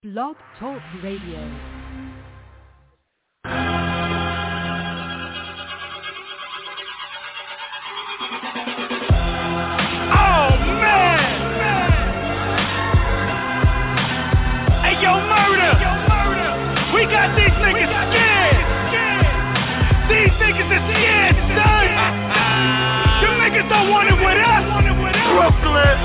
Blog Talk Radio. We got these niggas scared. These niggas is scared, son. Them niggas don't want it with us. Brooklyn.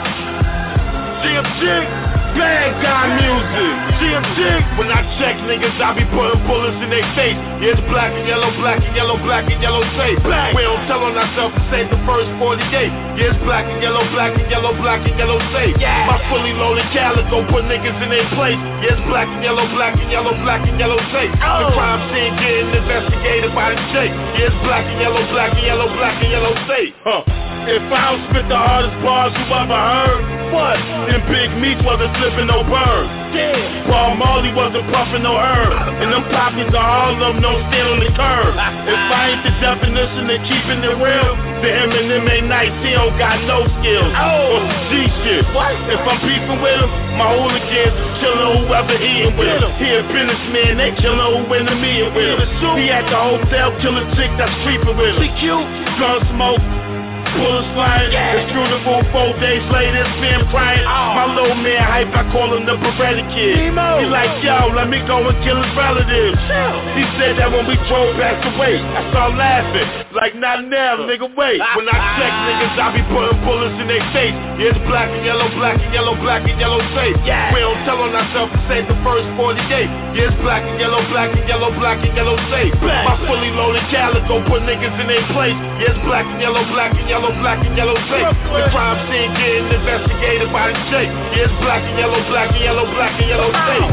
GMG. Bad guy music. GMG. When I check niggas, I be putting bullets in their face. Yeah, it's black and yellow, black and yellow, black and yellow safe. We don't tell on ourselves to save the first 48. Yeah, it's black and yellow, black and yellow, black and yellow safe. My fully loaded calico put niggas in their place. Yeah, it's black and yellow, black and yellow, black and yellow safe. The crime scene getting investigated by the Jake. Yeah, it's black and yellow, black and yellow, black and yellow safe. If I don't spit the hardest bars you ever heard, what? Them big meats wasn't slipping no birds. Paul Marley wasn't puffing no herb. And them poppies of Harlem don't stand on the curb. If I ain't the definition of keeping it real, then him and them ain't nice, he don't got no skills. Or some G shit. If I'm beefing with him, my hooligans chillin' whoever eating with him. He a businessman, they chillin' who in the meeting with him. He at the hotel killin' chick that's creeping with him. She cute, gun smoke. Bullets flying, it's beautiful 4 days later, it's been crying. My little man hype, I call him the Beretta kid. He like, yo, let me go and kill his relatives. He said that when we drove past the way, I started laughing, like not now, nigga, wait. When I check niggas, I be putting bullets in their face. Yeah, it's black and yellow, black and yellow, black and yellow safe. We don't tell on ourselves to save the first 48. Yeah, it's black and yellow, black and yellow, black and yellow safe. My fully loaded calico put niggas in their place. Yeah, it's black and yellow, black and yellow, black and yellow safe. The crime scene getting investigated by the Jake. Yeah, it's black and yellow, black and yellow, black and yellow safe.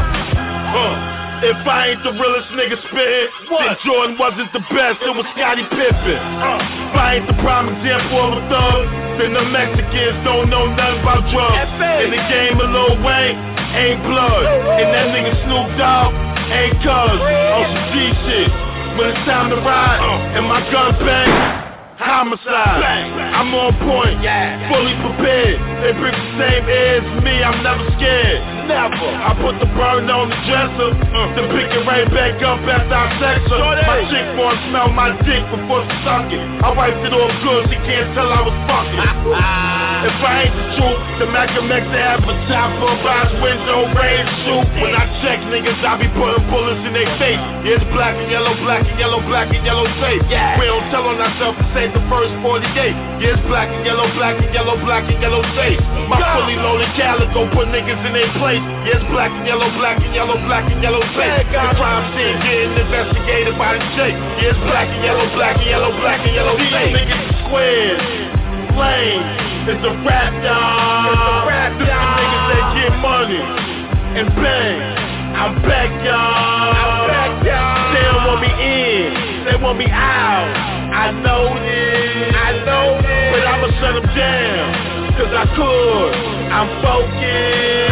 If I ain't the realest nigga spittin', then Jordan wasn't the best, it was Scottie Pippen. If I ain't the prime example of a thug, then the Mexicans don't know nothing about drugs. In the game of Lil Wayne, ain't blood. And that nigga Snoop Dogg ain't cuz. On some G shit, when it's time to ride, and my gun bang, homicide. I'm on point, fully prepared. They bring the same air as me, I'm never scared. Never. I put the burn on the dresser, then pick it right back up after I sex her. My chick wanna smell my dick before she suck it. I wiped it off good, she can't tell I was fucking. If I ain't the truth, the Malcolm X have a top for a box window, ready to shoot. When I check niggas, I be putting bullets in their face. Yeah, it's black and yellow, black and yellow, black and yellow safe. We don't tell on ourselves to save the first 48. Yeah, it's black and yellow, black and yellow, black and yellow safe. My fully loaded calico put niggas in their place. Yeah, it's black and yellow, black and yellow, black and yellow safe. The crime scene getting investigated by the Jake. Yeah, it's black and yellow, black and yellow, black and yellow safe. These niggas is squares, lame. It's a rap, y'all. This the niggas that get money and bang. I'm back, y'all. They don't want me in, they want me out. I know this, but I'ma shut them down, cause I could. I'm focused.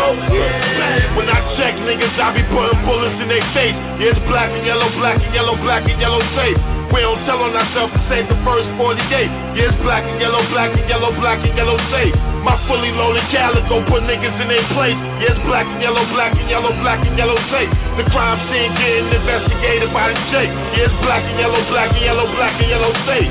When I check niggas, I be putting bullets in their face. Yeah, it's black and yellow, black and yellow, black and yellow safe. We don't tell on ourselves to save the first 48. Yeah, it's black and yellow, black and yellow, black and yellow safe. My fully loaded calico put niggas in their place. Yeah, it's black and yellow, black and yellow, black and yellow safe. The crime scene getting investigated by the Jake. Yeah, it's black and yellow, black and yellow, black and yellow safe.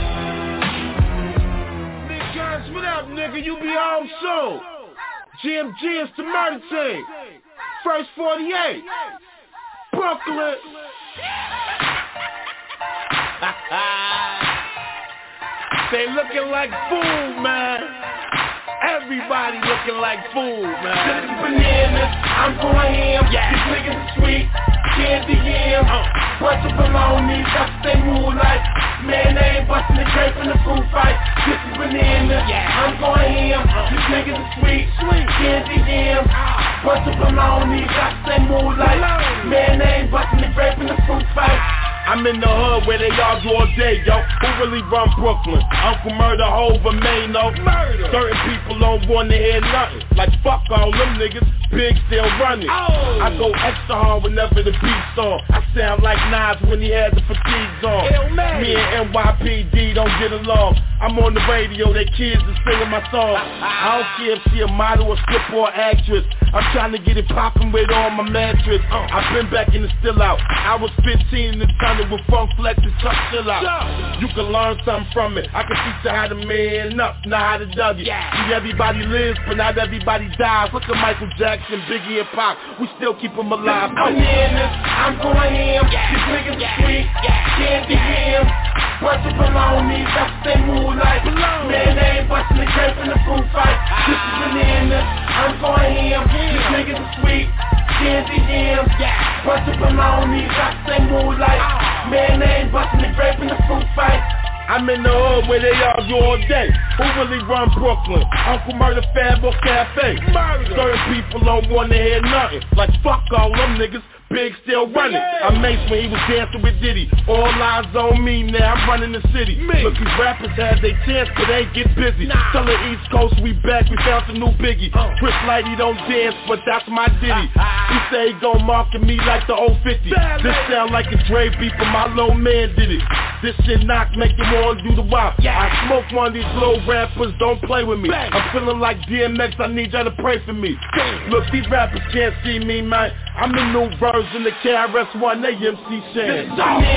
Big guns, what up, nigga? You be home soon. GMG is the murder team. First 48. Brooklyn. They looking like food, man. Everybody looking like food, man. This is bananas, I'm going ham. These niggas are sweet, candy yam. Bunch of baloney, that's they move like. Man, they ain't busting the grape in the food fight. This is bananas, I'm going ham. These niggas are sweet, candy yam. Bunch of baloney, that's they move like. Man, they ain't busting the grape in the food fight. I'm in the hood where they argue all day, yo. Who really run Brooklyn? Uncle Murder, Hov, or Mano? Certain people don't want to hear nothing. Like fuck all them niggas. Big still running. I go extra hard whenever the beat's on. I sound like Nas when he had the fatigues on. Me and NYPD don't get along. I'm on the radio, they kids are singing my song. I don't care if she a model or stripper or actress. I'm trying to get it poppin' with on my mattress. I've been back in the still out. I was 15 in the tunnel with Funk Flex and Chuck Chill Out. You can learn something from it. I can teach you how to man up, not how to dug it. See, everybody lives, but not everybody dies. Look at Michael Jackson, Biggie and Pac. We still keep them alive. I'm in this, I'm going ham. These niggas are sweet, can't be him. Bunch of baloney, that's they move like. Man, they ain't bustin' the grape in the food fight. This is bananas, I'm going ham. These niggas are sweet, can't be him. Bunch of baloney, that's they move like. Man, they ain't bustin' the grape in the food fight. I'm in the hood where they argue all day. Who really run Brooklyn? Uncle Murder, Fab, or Cafe? Certain people don't wanna hear nothing. Like fuck all them niggas. Big still running. I maced when he was dancing with Diddy. All eyes on me, now I'm running the city. Look, these rappers had their chance, but they get busy. Tell the East Coast we back, we found some new Biggie. Chris Light, he don't dance, but that's my Diddy. He say he gon' market me like the old 50. This sound like a Dre beat, but my little man did it. This shit knock, make them all do the wop. I smoke one of these little rappers, don't play with me. I'm feeling like DMX, I need y'all to pray for me. Look, these rappers can't see me, man. I'm the new version of KRS-One, they MC Shan.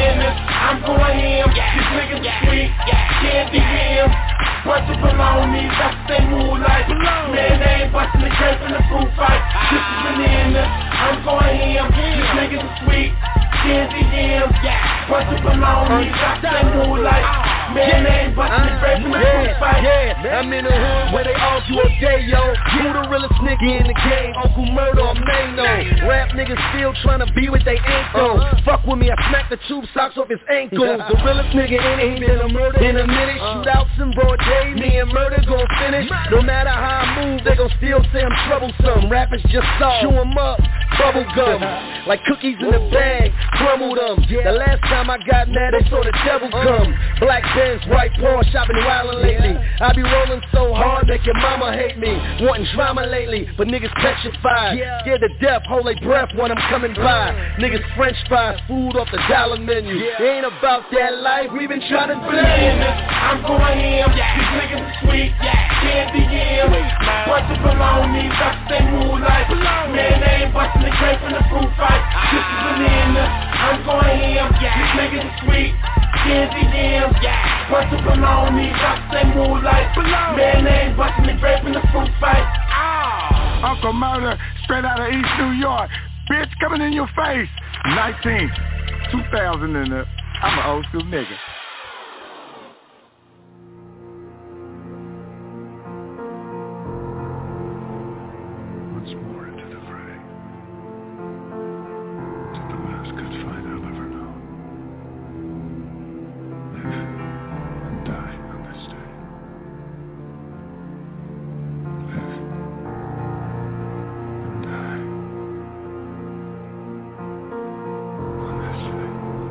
I'm going ham. These niggas are sweet, can't be him. Bunch of baloney, that's they move like. Man, they ain't bustin' the grape in the food fight. This is bananas, I'm going ham. These niggas are sweet, can't be him. Bunch of baloney, that's they move like. Man, they ain't bustin' the grape in the food fight. I'm in the hood where they argue all day, yo. You the realest nigga in the game. Uncle Murder, I'm Mano. Rap niggas still tryna be what they ain't though. Fuck with me, I smack the tube socks off his ankles. The realest nigga ain't been a murder in a minute. Shootouts in broad day, me and Murder gon' finish. No matter how I move, they gon' still say I'm troublesome. Rappers just saw, chew 'em up, bubble gum. Like cookies in a bag, crumble them. The last time I got mad, they saw the devil come. Black Benz, white Porsche, I've been wildin' lately. I be rolling so hard, make your mama hate me. Wanting drama lately, but niggas petrified. Scared to death, hold their breath when I'm coming by. Niggas French fries, food off the dollar menu. It ain't about that life, we been trying to blend. I'm going ham. These niggas are sweet, can't be him. Bunch of baloney, that's they move like. Man, they ain't bustin' the grape in the food fight. This is bananas, I'm going ham. These niggas are sweet, can't be him. Bunch of baloney, that's they move like. Man, they ain't bustin' the grape in the food fight. Uncle Murder, straight out of East New York. Bitch coming in your face. 2000 in there. I'm an old school nigga. Once more into the fray. To the last good fight I've ever known. Live and die on this day. Live and die on this day.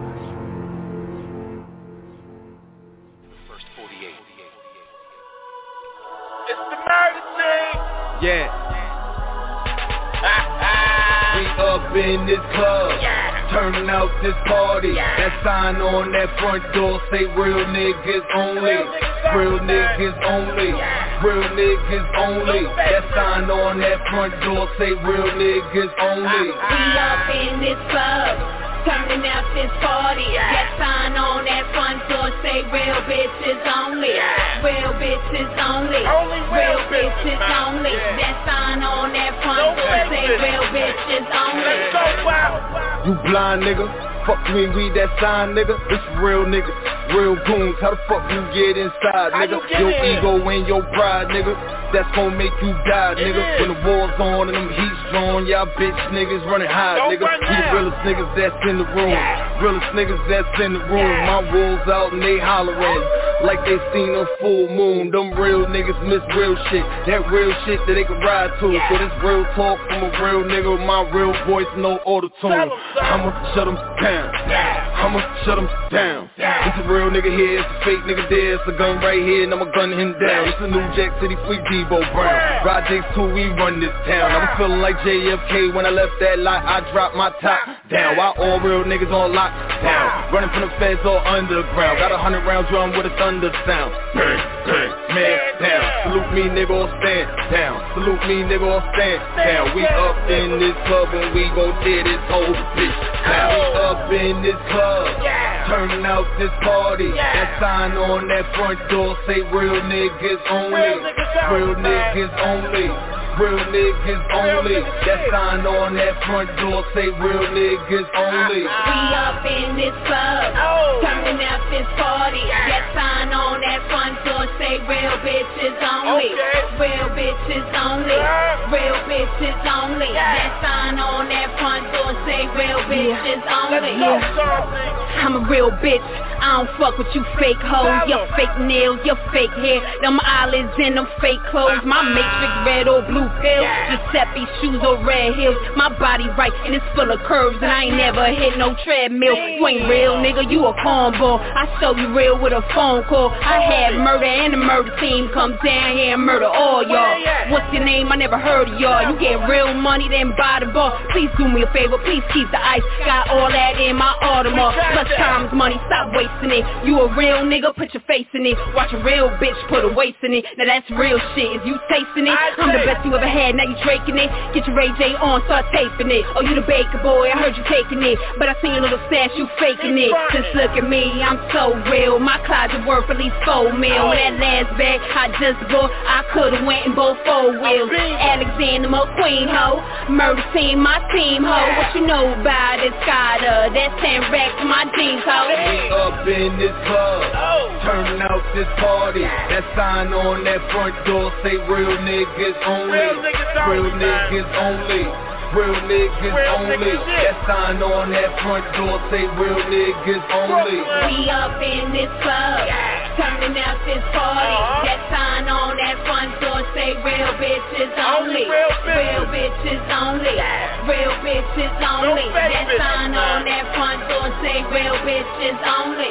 First 48. It's the murder thing. Yeah. We up in this club, turning out this party. That sign on that front door say real niggas only. Real niggas only. Real niggas only. That sign on that front door say real niggas only. We up in this club, turning out this party. That sign on that front door say real bitches only. Real bitches only. Real bitches only. That sign on that front door say real bitches only. You blind nigga, fuck me, read that sign nigga. It's real niggas, real goons. How the fuck you get inside nigga? Your ego and your pride nigga, that's gon' make you die nigga. When the war's on and them heat's drawn, y'all bitch niggas running high nigga. We the realest niggas that's in the room. Realest niggas that's in the room. My wolves out and they hollering like they seen a full moon. Them real niggas miss real shit. That real shit that they can ride to. So this real talk from a real nigga with my real voice, no auto-tune. I'ma shut them down. down. I'ma shut him down. It's a real nigga here, it's a fake nigga there. It's a gun right here and I'ma gun him down. It's a New Jack City Fleet Debo Brown. Rod Jakes 2, we run this town. I was feeling like JFK when I left that lot. I dropped my top down. Why all real niggas on lockdown? Running from the feds all underground. Got 100 round drum with a thunder sound. Bang, bang, man down. Salute me nigga or stand down. Salute me nigga or stand down. We up in this club and we gon' tear this whole bitch down. We up in this club, turning out this party. That sign on that front door say real niggas only. Real niggas only. Real niggas only. That sign on that front door say real niggas only. We up in this club, turning out this party. That sign on that front door say real bitches only. Real bitches only. Real bitches only. That sign on that front door say real bitches only. I'm a real bitch. I don't fuck with you fake hoes. Your fake nails, your fake hair, them eyelids and them fake clothes. My matrix red or blue pills, Giuseppe shoes or red heels. My body right and it's full of curves and I ain't never hit no treadmill. You ain't real nigga, you a cornball. I show you real with a phone call. I had murder and the murder team come down here and murder all y'all. What's your name? I never heard of y'all. You get real money then buy the bar. Please do me a favor, please keep the ice. Got all that in my Audemars. Plus times money, stop wasting it. You a real nigga, put your face in it. Watch a real bitch put a waist in it. Now that's real shit. If you tasting it, I'm the best you ever had. Now you drinking it. Get your Ray J on, start taping it. Oh, you the baker boy, I heard you taking it, but I seen your little stash, you faking it. Just look at me, I'm so real. My closet worth at least 4 mil. That last bag I just bought, I could've went in both 4 wheels. Alexander McQueen ho, murder team, my team ho. What you know about it, Skyda? That's 10 racks for my jeans ho. We up in this club, turning out this party. That sign on that front door say real niggas only. Real niggas only. Real niggas only. That sign on that front door say real niggas only. We up in this club, turning out this party. That sign on that front door say real bitches only. Real bitches only. Real bitches only. That sign on that front door say real bitches only.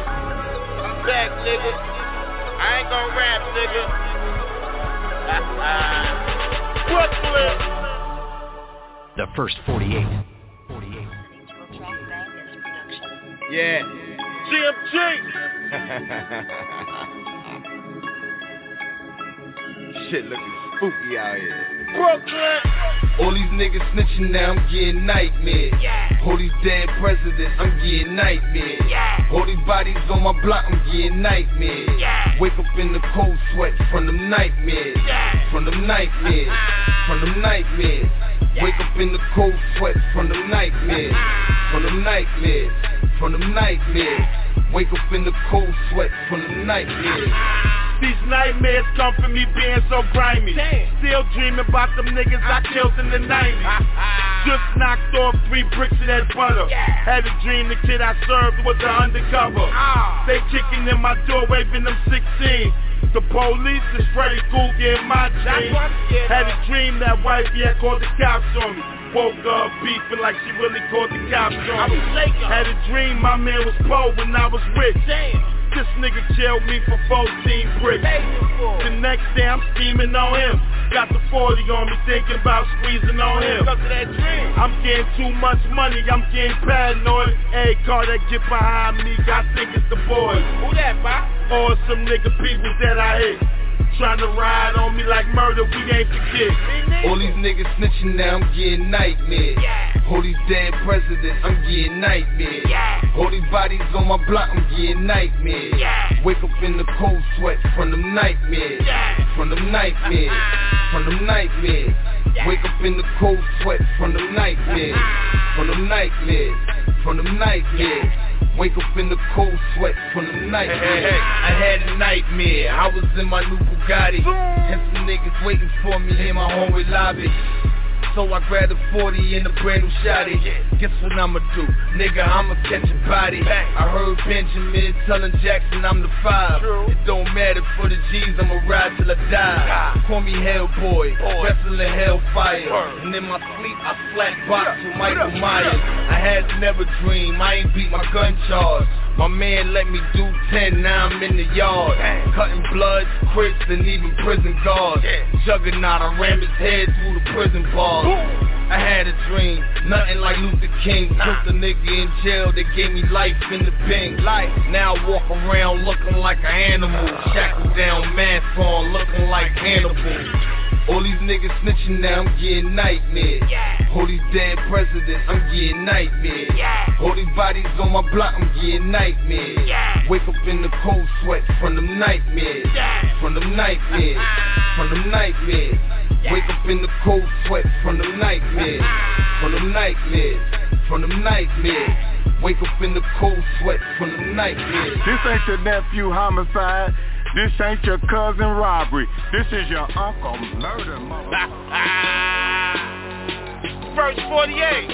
I'm back, nigga. I ain't gon' rap, nigga. Brooklyn. The first 48. Yeah. GMG. Shit looking spooky out here. Brooklyn. All these niggas snitching now, I'm getting nightmares. All these dead presidents, I'm getting nightmares. All these bodies on my block, I'm getting nightmares. Wake up in the cold sweat from them nightmares. From them nightmares. From them nightmares. Wake up in the cold sweat from them nightmares. From them nightmares. From them nightmares. Wake up in the cold sweat from them nightmares. These nightmares come from me being so grimy. Still dreaming about them niggas I killed in the 90s. Just knocked off 3 bricks of that butter. Had a dream the kid I served was an undercover. They kicking in my door waving them 16. The police is Freddy Krueger in my dream. Had a dream that wifey had called the cops on me. Woke up beefing like she really called the cops on me. Had a dream my man was poor when I was rich. This nigga jailed me for 14 bricks. The next day I'm scheming on him. Got the 40 on me thinking about squeezing on him. I'm getting too much money, I'm getting paranoid. Every car that get behind me, I think it's the boys. Who that, bop? Or some nigga people that I hit. Trying to ride on me like murder, we ain't forget. All these niggas snitching now, I'm getting nightmares. All these dead presidents, I'm getting nightmares. All these bodies on my block, I'm getting nightmares. Wake up in the cold sweat from them nightmares. From them nightmares. From them nightmares. Wake up in the cold sweat from them nightmares. From them nightmares. From them nightmares. Wake up in the cold sweat from the nightmare. I had a nightmare, I was in my new Bugatti, and some niggas waiting for me in my hallway lobby. So I grabbed a 40 and a brand new shotty. Guess what I'ma do? Nigga, I'ma catch a body. I heard Benjamin telling Jackson I'm the 5. It don't matter for the G's, I'ma ride till I die. Call me Hellboy, wrestling Hellfire. And in my sleep, I flat box with Michael Myers. I had to never dream, I ain't beat my gun charge. My man let me do 10, now I'm in the yard. Cutting bloods, crips, and even prison guards. Juggernaut, I ram his head through the prison bars. I had a dream, nothing like Luther King. Put the nigga in jail, they gave me life in the pen. Now I walk around looking like an animal. Shackled down, mask on, looking like Hannibal. All these niggas snitching now, I'm getting nightmares. All these dead presidents, I'm getting nightmares. All these bodies on my block, I'm getting nightmares. Wake up in the cold sweat from them nightmares. From them nightmares. From them nightmares. Wake up in the cold sweat from them nightmares. From them nightmares. From them nightmares. Wake up in the cold sweat from them nightmares. This ain't your nephew homicide. This ain't your cousin robbery. This is your uncle murder, First 48.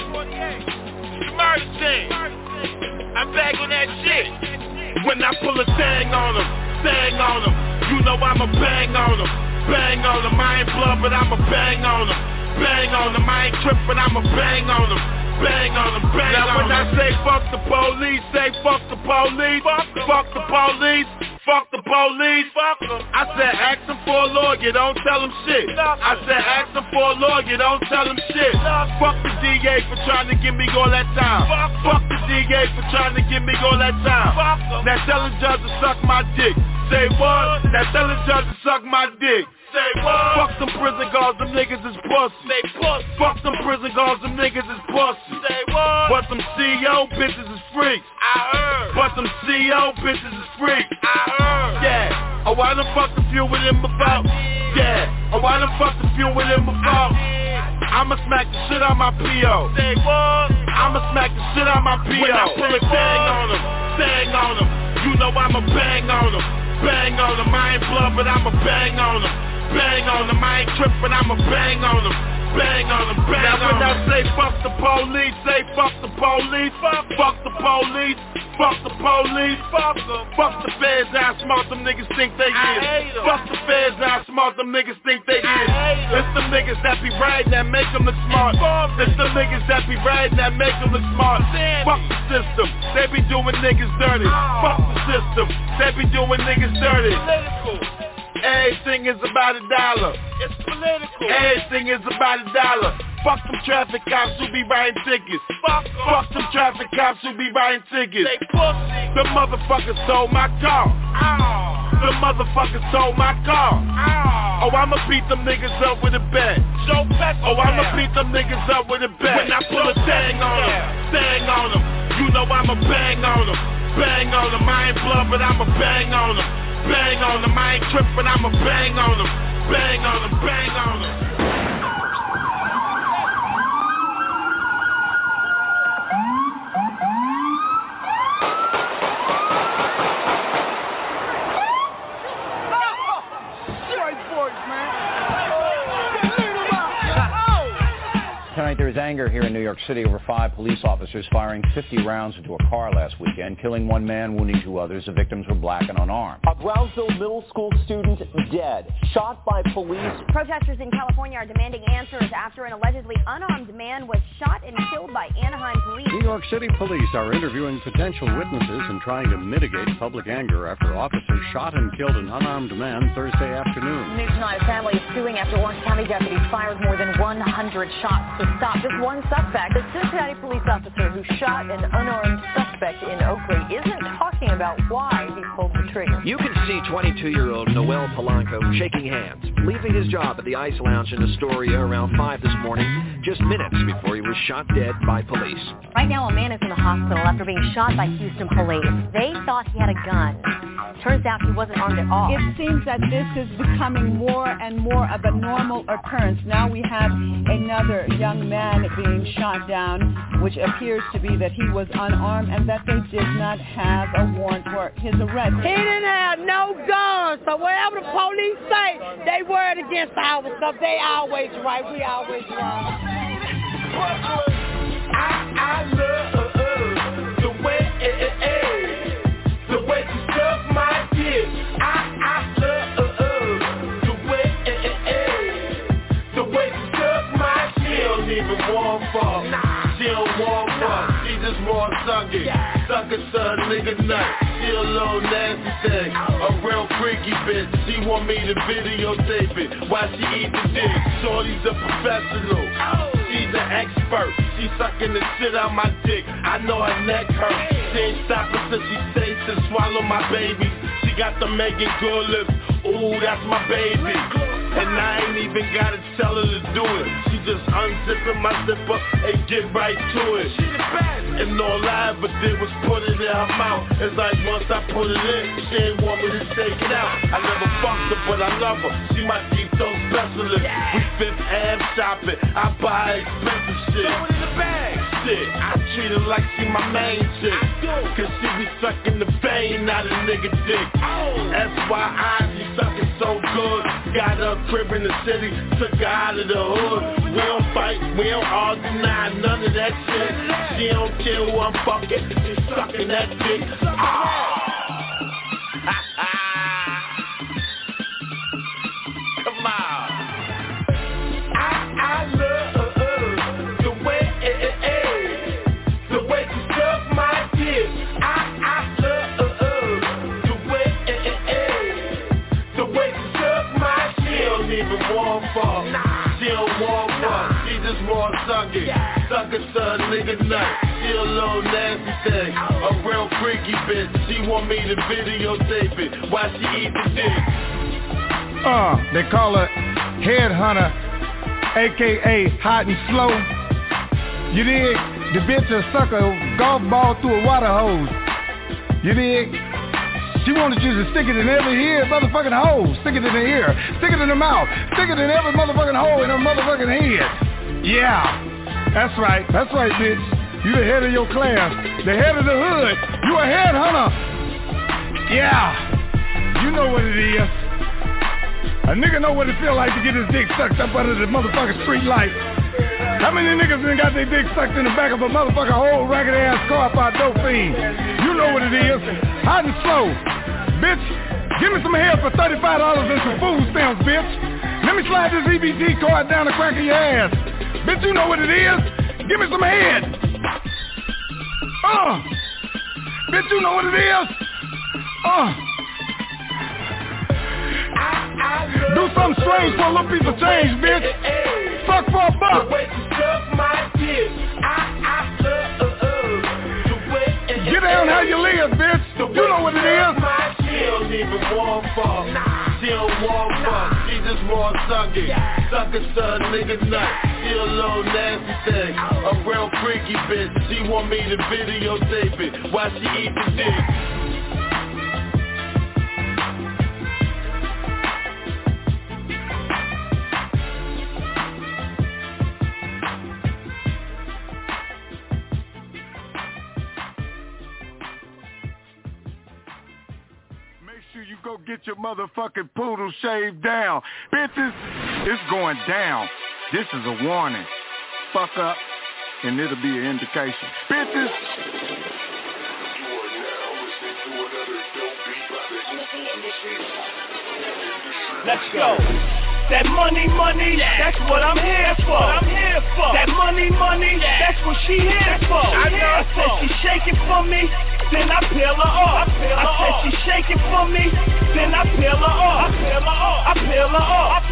Murder scene. I'm back on that shit. When I pull a thing on them, you know I'ma bang on them. Bang on them. I ain't blood, but I'ma bang on them. Bang on them. I ain't trippin', I'ma bang on them. Bang on them, bang now on them. Now when I say fuck the police, say fuck the police. Fuck the police. Fuck the police, fuck them. I said ask them for a lawyer, don't tell them shit. I said ask them for a lawyer, don't tell them shit. Fuck the DA for trying to give me all that time. Fuck the DA for trying to give me all that time. Now tell the judge to suck my dick. Say what? Now tell the judge to suck my dick. Say what? Fuck them prison guards, them niggas is pussy. Say pussy. Fuck them prison guards, them niggas is pussy. Say what? But them CEO bitches is freaks. I heard. But them CEO bitches is freaks. I heard. Yeah. Oh, why the fuck the fuel with him about? Yeah. Oh, why the fuck the fuel with him about? I'ma smack the shit out my P.O. Say what? I'ma smack the shit out my P.O. When I pull a bang on them, you know I'ma bang on them. Bang on them, I ain't blood, but I'ma bang on them. Bang on them, I ain't trippin', I'ma bang on them. Bang on them, bang now on them. Now when I say fuck the police, say fuck the police. Fuck the police. Fuck the police. Fuck them. Fuck the feds, how smart them niggas think they is. Fuck the feds, how smart them niggas think they is. It's the niggas that be riding that make them look smart. It's the niggas that be riding that make them look smart. Fuck the system, they be doing niggas dirty. Fuck the system, they be doing niggas dirty. Everything is about $1. It's political. Everything is about $1. Fuck them traffic cops who be writing tickets. Fuck them traffic cops who be writing tickets. The motherfuckers stole my car. The motherfuckers stole my car. Oh, I'ma beat them niggas up with a bat. Oh, I'ma beat them niggas up with a bat. When I pull a thing on them, you know I'ma bang on them. Bang on them, I ain't blood, but I'ma bang on them. Bang on them, I ain't trippin', I'ma bang on them. Bang on them, bang on them. Tonight there is anger here in New York City over 5 police officers firing 50 rounds into a car last weekend, killing 1 man, wounding 2 others. The victims were black and unarmed. A Brownsville middle school student dead, shot by police. Protesters in California are demanding answers after an allegedly unarmed man was shot and killed by Anaheim police. New York City police are interviewing potential witnesses and trying to mitigate public anger after officers shot and killed an unarmed man Thursday afternoon. News tonight, a family is suing after Orange County deputies fired more than 100 shots to stop just one suspect. The Cincinnati police officer who shot an unarmed suspect in Oakley isn't talking about why he pulled the trigger. You can see 22-year-old Noel Polanco shaking hands, leaving his job at the Ice Lounge in Astoria around 5 this morning, just minutes before he was shot dead by police. Right now, a man is in the hospital after being shot by Houston police. They thought he had a gun. Turns out he wasn't armed at all. It seems that this is becoming more and more of a normal occurrence. Now we have another young man being shot down, which appears to be that he was unarmed, and that they did not have a warrant for his arrest. He didn't have no guns, so whatever the police say, they were against our stuff. They always right, we always wrong. I love the way you suck my dick. I love the way you suck my dick. She don't even want fuck. She don't want fuck. She just want sucking. Sucker son, nigga nut. She a little nasty thing. A real freaky bitch. She want me to videotape it while she eat the dick. Shorty's a professional. She's an expert. She sucking the shit out my dick. I know her neck hurt. She ain't stopping till she tastes and swallow my babies. She got the Megan Good lips. Ooh, that's my baby. And I ain't even gotta tell her to do it. She just unzipping my zipper and get right to it. She the best. And all I ever did was put it in her mouth. It's like once I put it in, she ain't want me to take it out. I never fucked her, but I love her. She my deep throat specialist. We Fifth Ave shopping. I buy expensive shit. Throw it in the bag. Shit, I treat her like she my main chick. Cause she be sucking the vein out of nigga dick. FYI, she sucking so good. Got her crib in the city, took her out of the hood. We don't fight, we don't argue, nah, none of that shit. She don't care who I'm fucking, she's sucking that dick. Come on. I love the way you suck my dick. I love the way you suck my dick. She don't even want fuck. She don't want fuck. She just want sucking. Sucker son, nigga nut. She a little nasty thing. A real freaky bitch. She want me to videotape it while she eat the dick. They call her Headhunter, a.k.a. Hot and Slow. You dig? The bitch will suck a golf ball through a water hose. You dig? She wanted you to stick it in every ear, motherfucking hole. Stick it in the ear. Stick it in the mouth. Stick it in every motherfucking hole in her motherfucking head. Yeah. That's right. That's right, bitch. You the head of your class. The head of the hood. You a headhunter. Yeah. You know what it is. A nigga know what it feel like to get his dick sucked up under the motherfucking street light. How many niggas done got their dick sucked in the back of a motherfucking whole ragged ass car by a dope fiend? You know what it is. Hot and Slow. Bitch, give me some hair for $35 and some food stamps, bitch. Let me slide this EBT card down the crack of your ass. Bitch, you know what it is. Give me some head. Bitch, you know what it is. Do something strange for a little piece of change, bitch. Fuck for a buck. Get down how you live, bitch. You know what it is. She don't even want fuck. She don't want fuck. She just want sucking. Sucker son, nigga nut. She a little nasty thing. A real freaky bitch. She want me to videotape it while she eat the dick. You go get your motherfucking poodle shaved down. Bitches, it's going down. This is a warning. Fuck up, and it'll be an indication. Bitches. Let's go. That money, that's what I'm here for. That money, that's what she here for. I said she shaking for me, then I peel her off. I said she shaking for me, then I peel her off. I peel her off.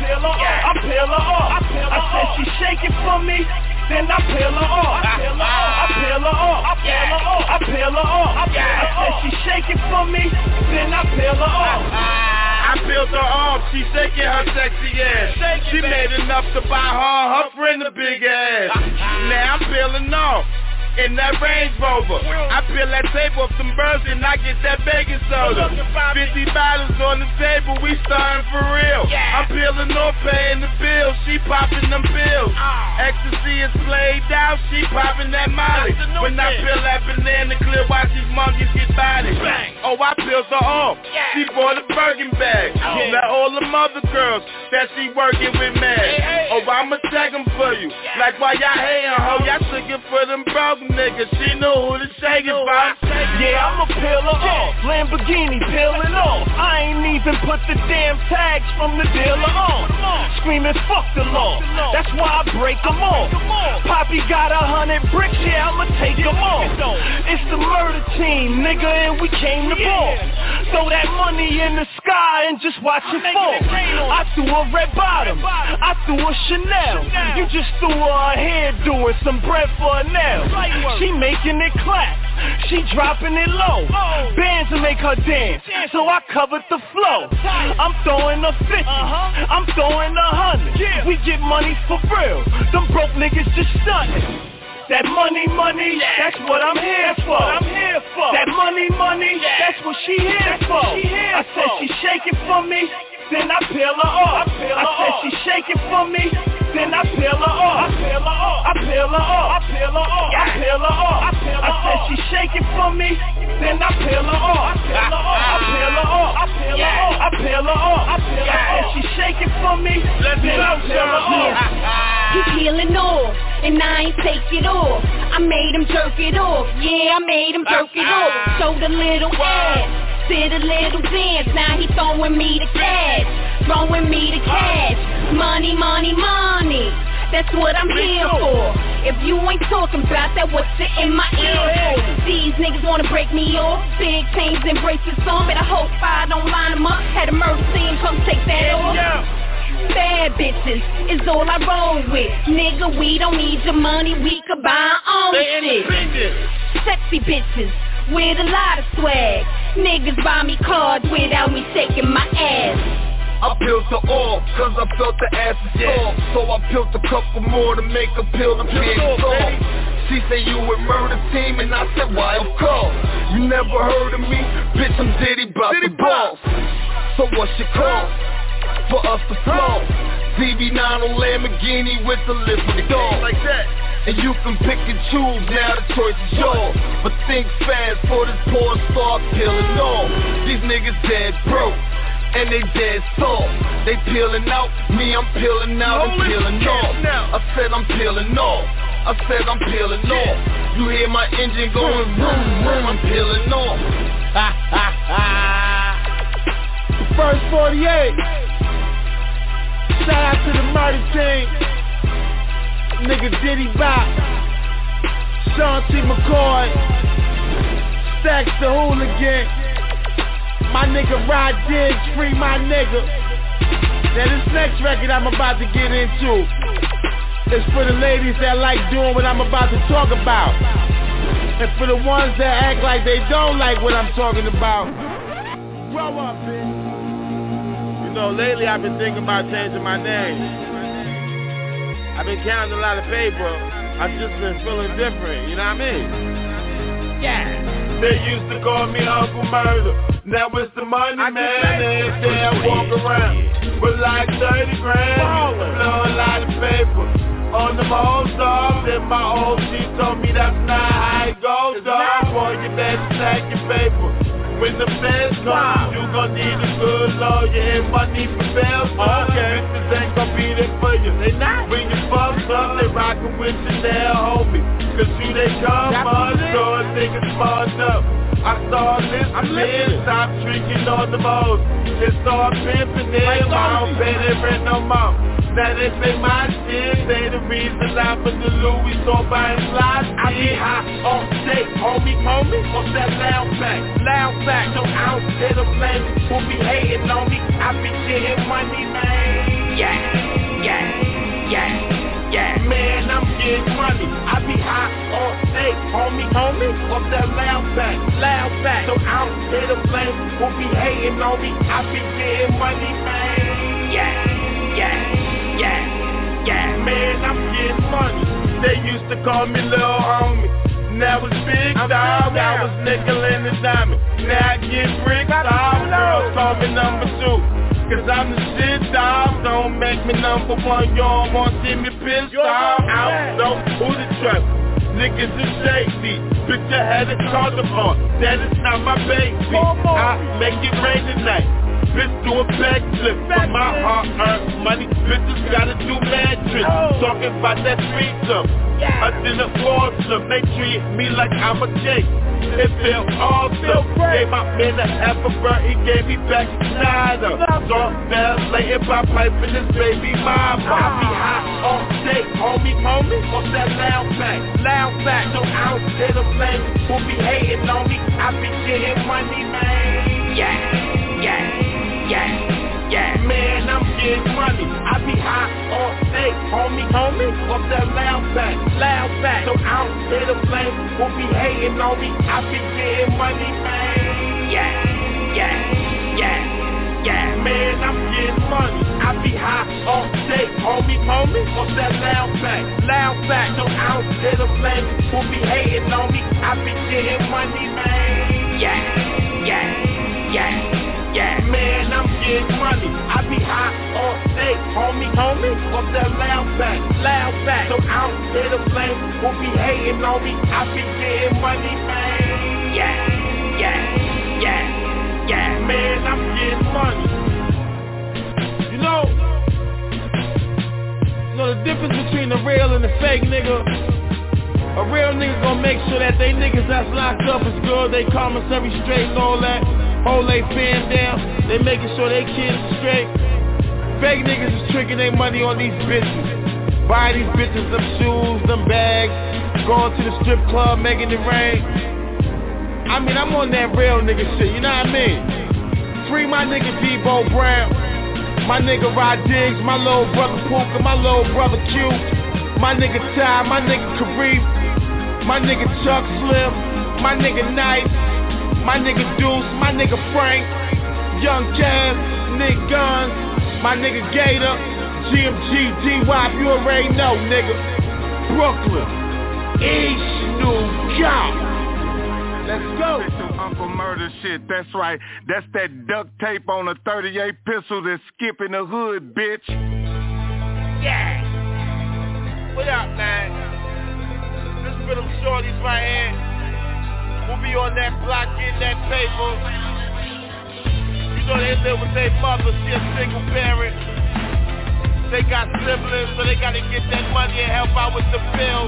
I said she shaking for me, then I peel her off. I peel her off. I said she shaking for me, then I peel her off. I peeled her off, she shaking her sexy ass. She made enough to buy her friend a big ass. Now I'm peeling off. in that Range Rover. I peel that tape off some birds and I get that baking soda. 50 bottles on the table, we starting for real. I'm peeling off, paying the bills, she popping them pills. Ecstasy is played out, she popping that Molly. When I peel that banana clear, watch these monkeys get bodied. Oh, I peeled her off, she bought a Birkin bag. Now all the mother girls that she working with mad. Oh, I'ma tag them for you. Like why y'all hating, ho? Y'all took it for them broke niggas. She knew who to shake it for. Yeah, I'ma peel her off. Lamborghini peeling off. I ain't even put the damn tags from the dealer on. Screaming fuck the law. That's why I break them off. Poppy got 100 bricks, yeah, I'ma take them off. It's the murder team, nigga, and we came to ball. Throw that money in the sky and just watch it fall. I threw a red bottom, I threw a Chanel. You just threw her hairdo and some bread for a nail. She making it clap, she dropping it low. Bands to make her dance, so I covered the flow. I'm throwing a 50, I'm throwing 100. We get money for real, them broke niggas just stunting. That money, that's what I'm here for. That money, that's what she here for. I said she shaking for me, then I peel her off. I said she shaking for me, then I peel her off. I peel her off. I said she shaking for me, then I peel her off. I peel her off. I said she shaking for me, then I peel her off. He peeling off, and I ain't take it off. I made him jerk it off, yeah, I made him jerk it off. Showed a little ass, did a little dance. Now he throwing me the cash, Money, that's what I'm here for. If you ain't talking about that, what's it in my ear for? These niggas wanna break me off, big chains and bracelets on, but I hope I don't line them up. Had a murder scene, come take that off. Bad bitches is all I roll with. Nigga, we don't need your money, we could buy our own shit. Sexy bitches with a lot of swag. Niggas buy me cards without me shaking my ass. I peeled her off, cause I felt the ass was soft. So I peeled a couple more to make her peel the big soft. She said you with murder team, and I said why of course. You never heard of me, bitch I'm Diddy bout the boss. So what's your cost? For us to flow, DB9 on Lamborghini with the lift of the dog. Like that. And you can pick and choose, now the choice is yours. But think fast for this porn start peeling off. These niggas dead broke, and they dead soft. They peeling out, me I'm peeling out and peeling off. I said I'm peeling off, You hear my engine going vroom, vroom, I'm peeling off. First 48. Shout out to the murder team. Nigga Diddy Bop, Sean T. McCoy, Stacks the Hooligan, my nigga Rod Diggs, free my nigga. Now this next record I'm about to get into is for the ladies that like doing what I'm about to talk about, and for the ones that act like they don't like what I'm talking about. Grow up, bitch. You know, lately I've been thinking about changing my name. I've been counting a lot of paper. I've just been feeling different, you know what I mean? Yeah. They used to call me Uncle Murder. Now it's the money man. Every day I walk around with like 30 grand. Blow a lot of paper on the whole dog. Then my old chief told me that's not how it goes, dog. Boy, you better stack your paper. When the feds come, you gon' need a good lawyer and money for bail. Okay, bitches ain't gon' be there for you. They not. When you fucked up, they rockin' with Chanel, homie. Cause you they come on, so a nigga smart up. I start listening, stop drinking on the most. They start pimping in, I don't pay their rent no more. Now they say my shit, they the reason I'm in the Louis store buying flies. I get high all day, homie, on that loud back. So I don't get a blame who be hating on me. I be getting money, man. Yeah. Man, I'm getting money. I be high all day, homie, on that loud back. So I don't get a blame who be hating on me. I be getting money, man. Yeah, man, I'm getting money. They used to call me little homie. That was big dog, I was nickel and a diamond. Now I get brick dog, girls call me number 2. Cause I'm the shit dog, don't make me number 1. Y'all want to see me pissed off. Out, so who the trust? Niggas is shady. Bitch, I had a counterpart. That is not my baby. I make it rain tonight. Bitch do a backflip for my hard-earned money. Bitches gotta do mad tricks. Talking about that threesome. Under the foursome, they treat me like I'm a cake. It felt awesome. Gave my man a half a bird, he gave me back Snyder. Thought vacillating by piping this baby mama. I be hot all day, homie. What's that loud back? So out to the flame, who be hating on me? I be getting money, man. Yeah, man, I'm getting money. I be hot all day, homie. What's that loud back? So out to the flame, who be hating on me? I be getting money, man. Yeah, man, I'm getting money. I be hot all day, homie. What's that loud back? So out to the flame, who be hating on me? I be getting money, man. Yeah, man, I'm getting money. I be hot all day, homie. What's that loud back? So out to the flame, who be hating on me? I be getting money, man. Yeah, man, I'm getting money. You know the difference between the real and the fake nigga. A real nigga gonna make sure that they niggas that's locked up is good, they commissary straight and all that. Hold they fan down, they making sure they kids are straight. Fake niggas is tricking their money on these bitches. Buy these bitches them shoes, them bags, going to the strip club, making it rain. I mean, I'm on that real nigga shit, you know what I mean? Free my nigga Debo Brown, my nigga Rod Diggs, my little brother Puka, my little brother Q, my nigga Ty, my nigga Kareem, my nigga Chuck Slim, my nigga Knight, my nigga Deuce, my nigga Frank, Young Kev, Nick Guns, my nigga Gator, GMG, D-Wop, you already know, nigga. Brooklyn, East New York. Let's go. Uncle Murder shit, that's right. That's that duct tape on a 38 pistol that's skipping the hood, bitch. Yeah. What up, man? This for them shorties right here. We'll be on that block getting that paper. You know they live with their mother, she a single parent. They got siblings, so they gotta get that money and help out with the bills.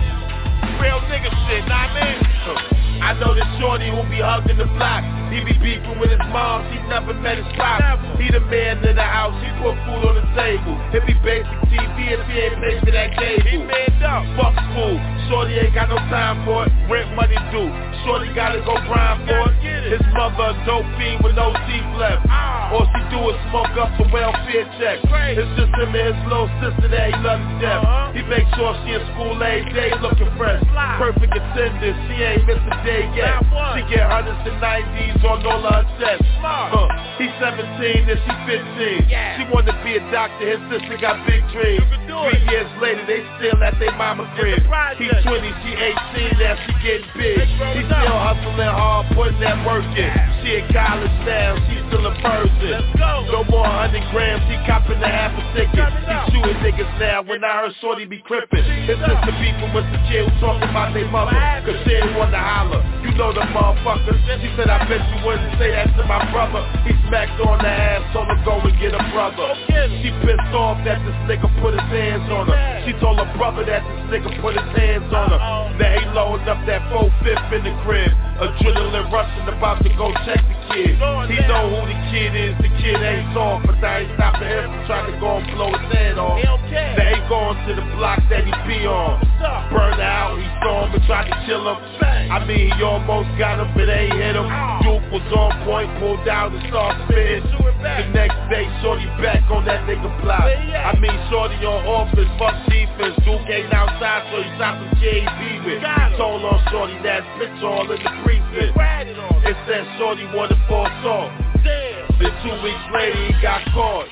Real nigga shit, know what I mean? I know this shorty who be hugging the block. He be beefing with his mom, he never met his pop. He the man in the house, he put food on the table. It be basic TV if he ain't pay for that cable. He manned up, fuck school. Shorty ain't got no time for it, rent money due. Shorty gotta go grind for it. His mother a dope fiend with no teeth left. All she do is smoke up for welfare checks. It's just him and his little sister that he loves to death. He makes sure she in school every day looking fresh. Perfect attendance, she ain't miss a day yet. She get 100s and 90s on all her tests. He's 17 and she 15. She wanted to be a doctor, his sister got big dreams. 3 years later, they still at their mama crib. He 20, she 18, now she getting big. He still hustling hard, putting that work in. She in college now, she still a virgin. No more 100 grams, he copping a half a ticket. He shooting niggas now, when I heard shorty be crippin'. His sister beefing with the kid who talking about their mother, cause she ain't want to holler. You know the motherfuckers. She said, I bet you wouldn't say that to my brother. He smacked on the ass, told her go and get a brother. She pissed off that this nigga put his hands on her. She told her brother that this nigga put his hands on her. Now he loading up that 4/5 in the crib. Adrenaline rushing, about to go check the kid. He know who the kid is, the kid ain't soft, but that ain't stopping him from trying to go and blow his head off. Now he going to the block that he be on. Burned out, he saw him and tried to kill him. I mean, he almost got him, but ain't hit him. Duke was on point, pulled down and started spitting. The next day, shorty back on that nigga block. I mean, shorty on offense, fuck defense. Duke ain't outside, so he stopped him JB with. Told on shorty that bitch all in the precinct. It said shorty wanted for assault. Then 2 weeks later, he got caught.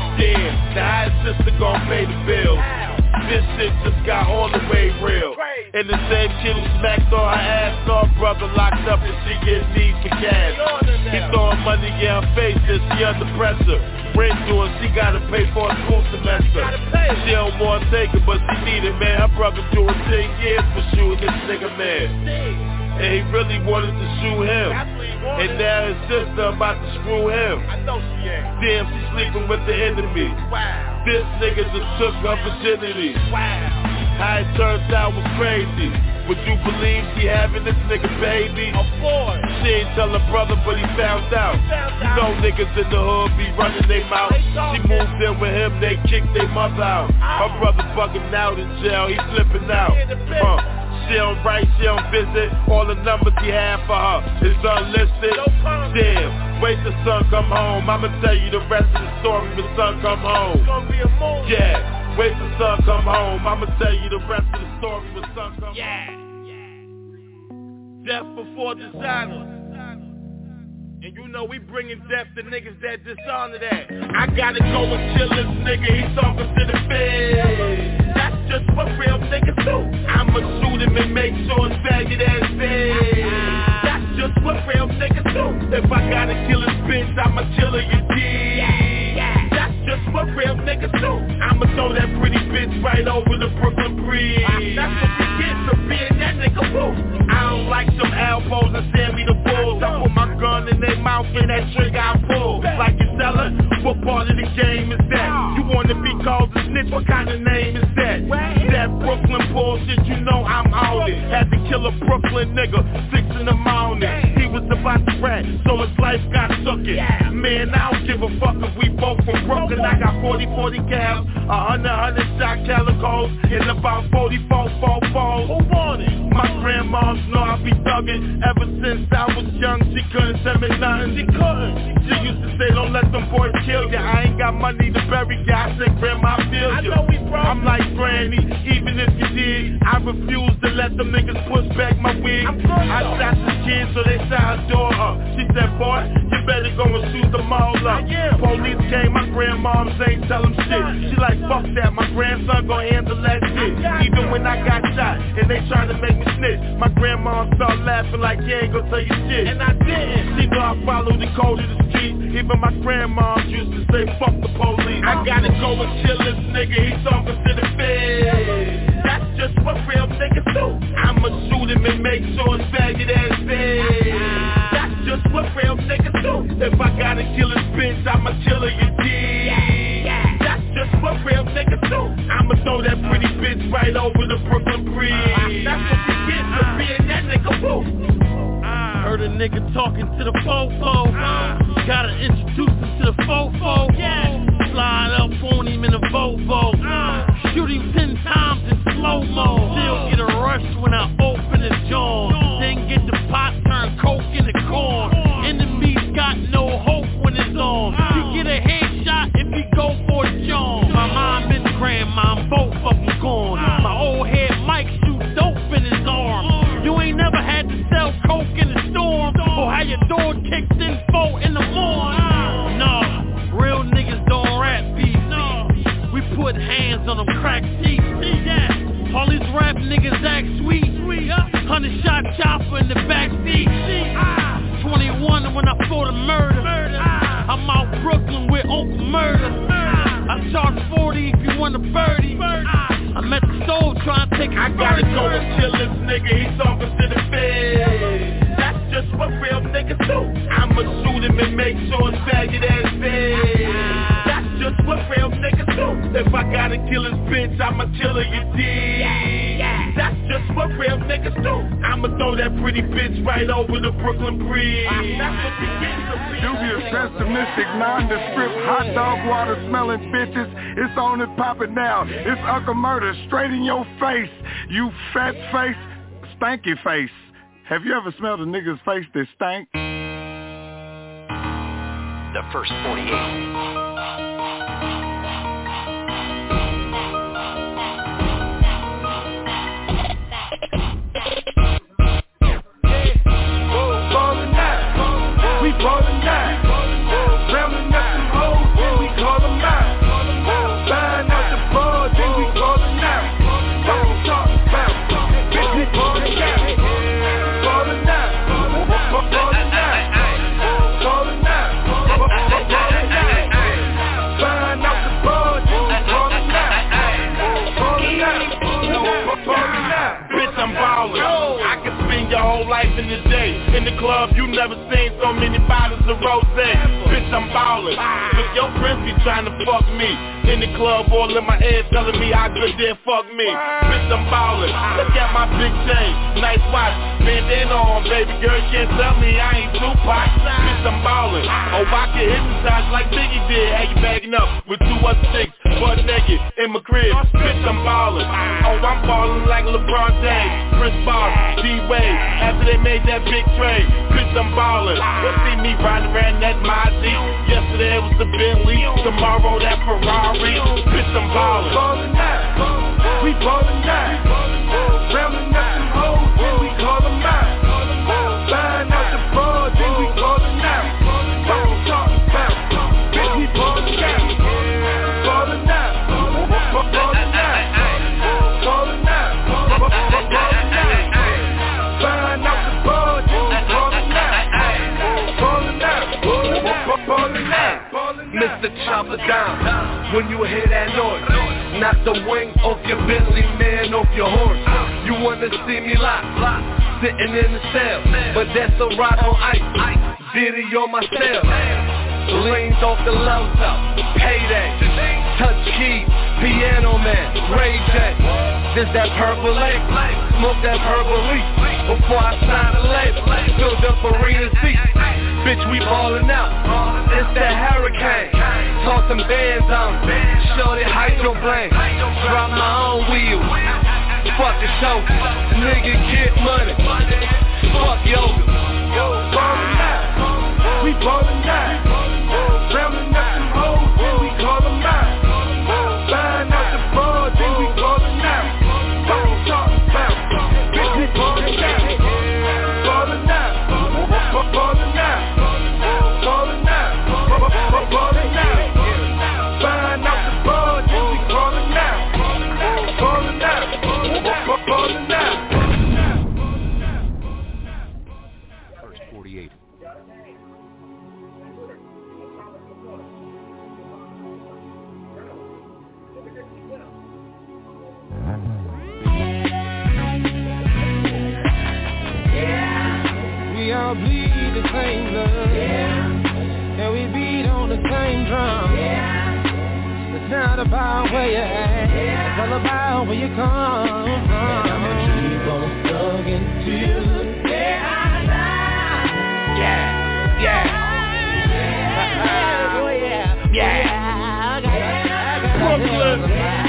Damn, now his sister gon' pay the bill. This shit just got all the way real. And the same kid who smacked on her ass, no brother locked up and she get need for cash. He throwing money in her face and she under pressure. Rent to her, she gotta pay for a school semester. She don't want to take it, but she need it, man. Her brother doing 10 years for shooting this nigga, man. And he really wanted to shoot him. And now his sister about to screw him. Damn, she's sleeping with the enemy. This nigga just took her virginity. How it turns out was crazy. Would you believe she having this nigga baby? Of course. She ain't tell her brother, but he found out. You know niggas in the hood be running their mouth. She moved in with him, they kicked their mother out. Her brother bugging out in jail, he flipping out. She don't write, she don't visit. All the numbers he had for her is unlisted. Damn, wait till son come home. I'ma tell you the rest of the story when son come home. Yeah, wait till son come home. I'ma tell you the rest of the story when son come home. Death before dishonor. And you know we bringing death to niggas that dishonor that. I gotta go and chill this nigga, he's talking to the feds. That's just what real niggas do. I'ma shoot him and make sure his faggot ass dead. That's just what real niggas do. If I gotta kill his bitch, I'ma kill her, you dig? That's just what real niggas do. I'ma throw that pretty bitch right over the Brooklyn Bridge. That's what you get for being that nigga fool. I don't like some elbows and Sammy the Bulls. I put my gun in their mouth and that trigger I pull. Like you seller, what part of the game is that? You wanna be called a snitch, what kind of name is that? That Brooklyn bullshit, you know I'm on it. Had to kill a Brooklyn nigga, 6 in the morning. He was about to rat, so his life got took it. Man, I don't give a fuck if we both from Brooklyn. I got 40 cals, 100 shot calicos, and about 44 4-4s. Who want it? My grandmas know I be thuggin'. Ever since I was young, she couldn't tell me nothing. She couldn't. She used to say, don't let them boys kill ya. I ain't got money to bury ya. I said, grandma, I feel ya. I'm like Granny, even if you did, I refuse to let them niggas push back my wig. I shot the kids so they shot her door up. She said, boy, you better go and shoot them all up. Police came, my grandmoms ain't tell them shit. She like, fuck that, my grandson gon' handle that shit. Even when I got shot and they trying to make me snitch, my grandma started laughing like, you ain't gon' tell you shit. And I didn't. She know I follow the code of the street. Even my grandma used to say, fuck the police. I gotta go and chill this nigga, he's talking to the feds. That's just what real niggas do. I'ma shoot him and make sure his faggot ass dead. That's just what real niggas do. If I gotta kill his bitch, I'ma kill her, you dig? That's just what real niggas do. I'ma throw that pretty bitch right over the Brooklyn Bridge. That's what you get for being that nigga fool. Heard a nigga talking to the fofo. Gotta introduce him to the fofo. Slide up on him in a Volvo. Shoot him 10 times in slow-mo. Still get a rush when I open the jaw. Then get the pot, turn coke in the corn. Enemies got no hope when it's on. He get a headshot if he go for a John. My mom and grandma, I'm both of them gone. My old head Mike shoot dope in his arm. You ain't never had to sell coke in the storm, or how your door kicked in 4 in the morning. No, real niggas don't rap beef. We put hands on them crack teeth. All these rap niggas act sweet. 100 shot chopper in the backseat. 21 when I fought a murder. I'm out Brooklyn with Uncle Murder. I charge 40 if you want a birdie. I'm at the stove trying to take a I gotta go and chill this nigga, he's talking to the feds. That's just what real niggas do. I'ma shoot him and make sure his faggot ass dead. That's just what real niggas do. If I gotta kill his bitch, I'ma kill her, you dig? That's just what real niggas do. I'ma throw that pretty bitch right over the Brooklyn Bridge. That's what you get for being dubious, pessimistic, nondescript, hot dog water smelling bitches. It's on and popping now. It's Uncle Murder straight in your face. You fat face, stanky face. Have you ever smelled a nigga's face that stank? The first 48. We ballin' out, rounding up some hoes, then we call them out. Buying out the bar, then we callin' out. What we talk about? Bitch, ballin'. I can spend your whole life in the day. In the club, you never seen so many bottles of rosé. Bitch, I'm ballin'. Look, your friends be trying to fuck me. In the club, all in my head telling me how good they fuck me. Bitch, I'm ballin'. Look at my big chain, nice watch, bandana on, baby girl. You can't tell me I ain't Tupac. Bitch, I'm ballin'. Oh, I can hypnotize like Biggie did. Had you bagging up with 2 other chicks, butt naked in my crib. Bitch, I'm ballin'. Oh, I'm ballin' like LeBron James, Chris Bosh, D-Wade. After they made that big trade, bitch, I'm ballin'. You see me riding around that Mazda. Yesterday it was the Bentley, tomorrow that Ferrari. Bitch, I'm ballin'. Ballin' now, we ballin' now. Roundin' up them hoes, then we call them out. Buying out the bar, then we callin' out. What you talking about? Bitch, we ballin' now. Ballin' now, ballin' now. Ballin' now, ballin' now. Buying out the bar, then we callin' out. Ballin' out, ballin' out. Mr. Chopper down, when you hear that noise, knock the wing off your Bentley, man, off your horse. You wanna see me live, sitting in the cell, but that's a ride on ice, Diddy on my cell. Leans off the low top, payday, touch keys, piano man, Ray J. This that purple lake, smoke that purple leaf. Before I sign the label, filled up arena seats. Bitch, we ballin' out, it's that hurricane. Toss some bands on, shorty hydroplane. Drop my own wheel, fuck the show, nigga get money. Fuck yoga. Ballin' out, we ballin' out. Roundin' up them hoes, then we call them out. Buying out the bar, then we callin' out. What you talking about? Bitch, we ballin' out. Ballin' out, ballin' out. Ballin' out, ballin' out. Buying out the bar, then we callin' out. Ballin' out, ballin' out. First 48. We all bleed the same blood, and we beat on the same drum. It's not about where you're at, it's all about where you come from. I'ma keep on thugging till the day I die. Brooklyn.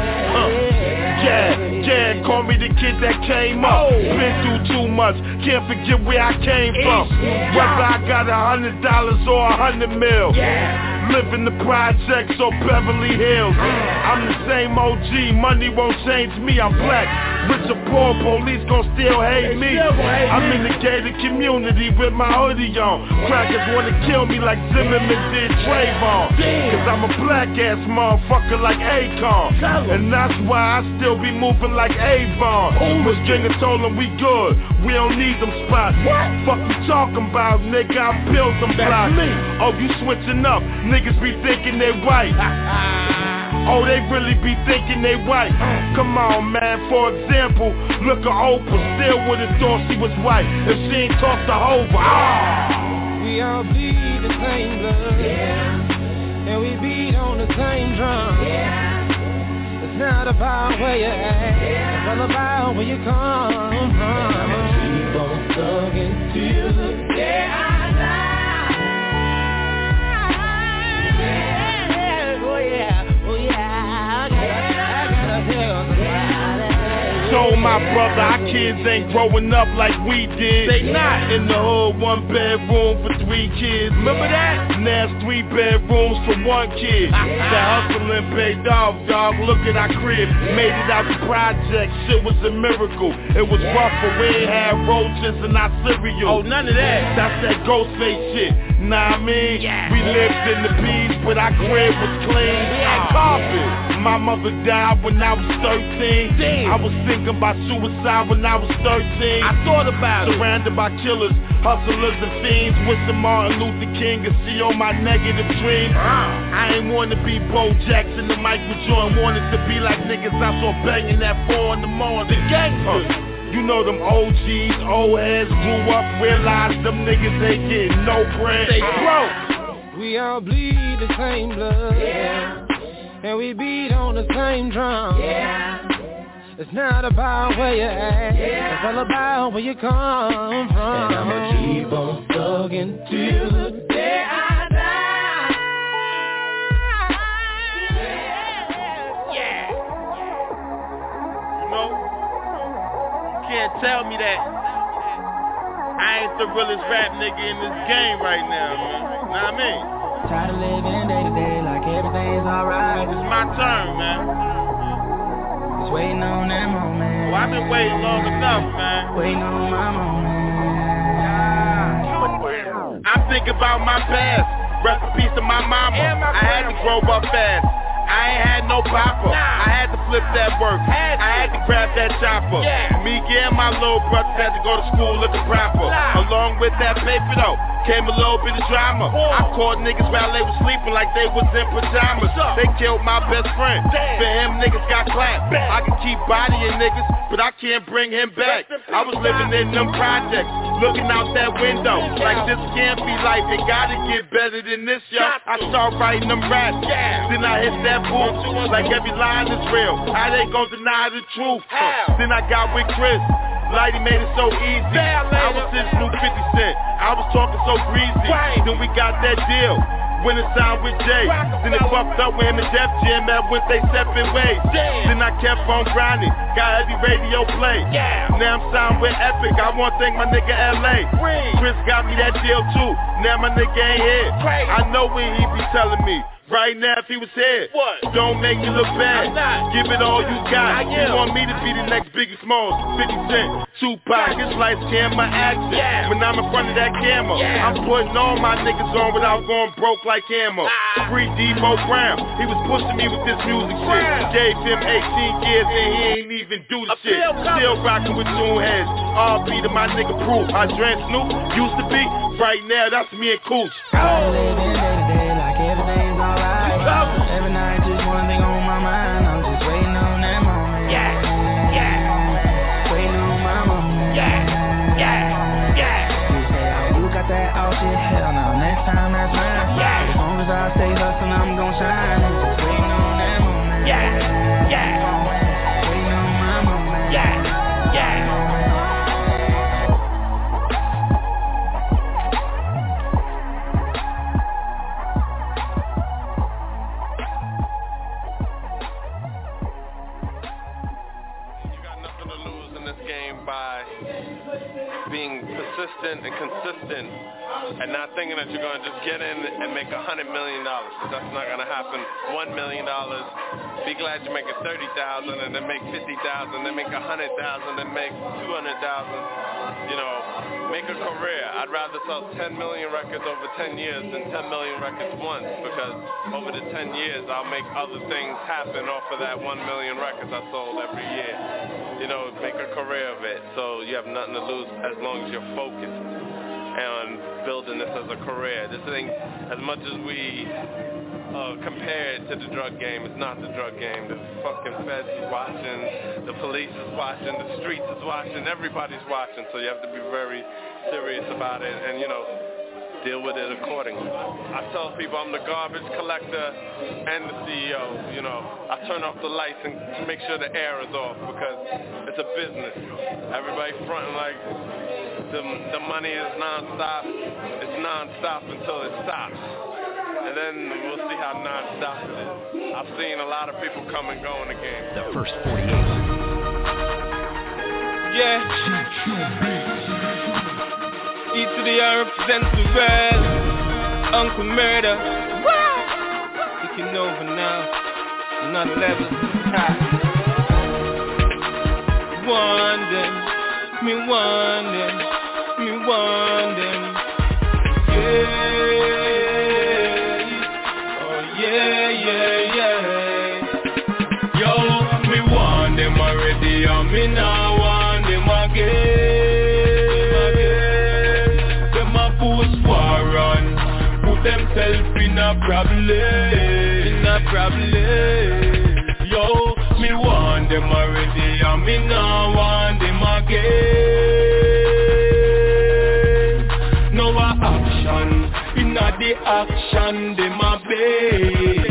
Yeah, call me the kid that came up. Been through too much, can't forget where I came from. Whether I got $100 or $100 million. Live in the projects or Beverly Hills. I'm the same OG, money won't change me, I'm black. Rich or poor, police gon' still hate me. I'm in the gated community with my hoodie on. Crackers wanna kill me like Zimmerman did Trayvon. Cause I'm a black ass motherfucker like Akon. And that's why I still be moving like Avon. But Stringer told him we good, we don't need them spots. Fuck you talking about, nigga, I built them blocks. Oh, you switching up, niggas be thinking they white. Oh, they really be thinking they white. Come on, man, for example, look at Oprah. Still would've thought she was white if she ain't talked to Hova. We all bleed the same blood, and we beat on the same drum. It's not about where you're at, it's all about where you come from. I'ma keep on thugging till the day I die. Told my brother our kids ain't growing up like we did. They not in the hood, 1 bedroom for 3 kids. Remember that? Now it's 3 bedrooms for 1 kid. The hustling paid off, dog. Look at our crib. Made it out the project. Shit was a miracle. It was rough, but we ain't had roaches in our cereal. Oh, none of that. That's that Ghostface shit. Nah, I mean, we lived in the bees, but our crib was clean. And carpet. My mother died when I was 13. I was thinking about suicide when I was 13. I thought about it. Surrounded by killers, hustlers and fiends. Wishing Martin Luther King could see all my negative dreams. I ain't wanna be Bo Jackson and Michael Jordan. Wanted to be like niggas I saw banging at 4 in the morning. The gangsters. You know them OGs, old heads grew up, realized them niggas ain't getting no bread. They broke. We all bleed the same blood, yeah. And we beat on the same drum, yeah. It's not about where you're at, yeah. It's all about where you come from. And I'ma keep on thugging till the day I die. Yeah. You know, you can't tell me that I ain't the realest rap nigga in this game right now, man. Know what I mean? Try to live in day to day like everything's alright. It's my turn, man. Just waiting on that moment. Oh, I've been waiting long enough, man. Waiting on my moment. I think about my past. Rest in peace to my mama. I had to grow up fast. I ain't had no papa. I had to flip that work. I had to grab that chopper. Me and my little brother had to go to school looking proper. Along with that paper though, came a little bit of drama. I caught niggas while they was sleeping like they was in pajamas. They killed my best friend. For him niggas got clapped. I can keep bodying niggas, but I can't bring him back. I was living in them projects, looking out that window like this can't be life. It gotta get better than this, yo. I start writing them raps, then I hit that booth like every line is real. How they gon' deny the truth? Then I got with Chris. Lighty made it so easy. I was his new 50 Cent. I was talking so greasy. Then we got that deal. Winning sign with Jay. Then it fucked up with him and Def Jam that went they separate ways. Then I kept on grinding. Got heavy radio play. Now I'm signed with Epic. I want to thank my nigga LA. Chris got me that deal too. Now my nigga ain't here. I know what he be telling me. Right now if he was here, don't make me look bad. Give it all you got. You want me to be the next Biggie Smalls, 50 Cent, Tupac, it's lights, camera, action. When I'm in front of that camera, I'm putting all my niggas on without going broke like Hammer. Free Debo Brown, he was pushing me with this music shit. Gave him 18 years and he ain't even do the shit. Still rocking with Tune Heads. RP to my nigga Proof. I drank Snoop, used to be. Right now, that's me and Cooch. Everything's alright. Every night just one thing on my mind. I'm just waiting on that moment. Waiting on my moment. You say, oh, you got that out shit. Hell no, next time that's mine. As long as I stay hustling, I'm gon' shine. I'm just waiting on that moment. Waiting on my moment. By being persistent and consistent and not thinking that you're going to just get in and make $100 million, because that's not going to happen. $1 million, be glad you're making $30,000 and then make $50,000, then make $100,000, then make $200,000. You know, make a career. I'd rather sell 10 million records over 10 years than 10 million records once, because over the 10 years I'll make other things happen off of that 1 million records I sold every year. You know, make a career of it so you have nothing to lose as long as you're focused on building this as a career. This thing, as much as we compare it to the drug game, it's not the drug game. The fucking feds is watching, the police is watching, the streets is watching, everybody's watching, so you have to be very serious about it and, you know, deal with it accordingly. I tell people I'm the garbage collector and the CEO. You know, I turn off the lights and make sure the air is off because it's a business. Everybody fronting like the money is non-stop. It's non-stop until it stops. And then we'll see how non-stop it is. I've seen a lot of people come and go in the game. The first 48. E to the R represents the world. Uncle Murder. Taking over now. Another level. Wondering. Yeah. Oh yeah. Yo, me want them already. And me now want them again. Themself in a problem. Yo, me want them already and me now want them again. again. No action, inna the action, them a beg.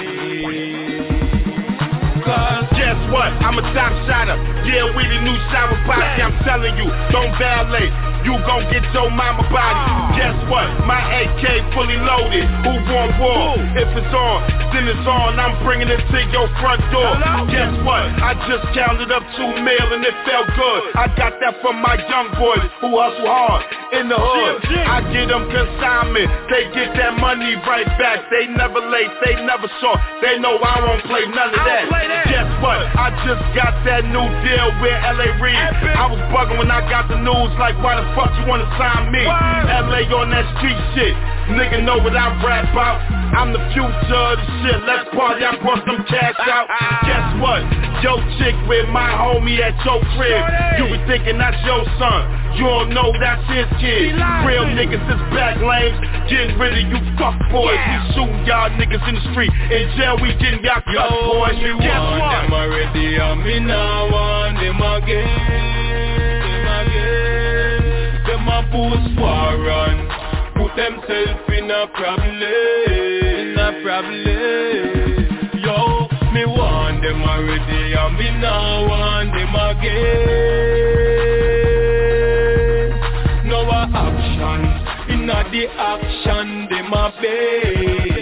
Guess what? I'm a top shotter. Yeah, we the new shower posse. I'm telling you, don't valet. You gon' get your mama body. Guess what? My AK fully loaded. Who want war? If it's on, then it's on. I'm bringing it to your front door. Guess what? I just counted up 2 mil and it felt good. I got that from my young boys who hustle hard in the hood. I get them consignment. They get that money right back. They never late. They never short. They know I won't play none of that. Guess what? I just got that new deal with L.A. Reid. I was bugging when I got the news like, why the fuck you wanna sign me? L.A. on that street shit. Nigga know what I rap about. I'm the future of the shit. Let's party, I brought some cash out. Guess what? Yo chick with my homie at your crib. You be thinking that's your son. You don't know that's his kid. Real niggas is back lanes. Getting rid of you fuck boys. We shooting y'all niggas in the street. In jail we getting y'all cut boys. Guess what? Them already and me now want them again. Them a boost war run. Put themselves in a problem. Yo, me want them already and me now want them again. No action, inna the action, them a beg.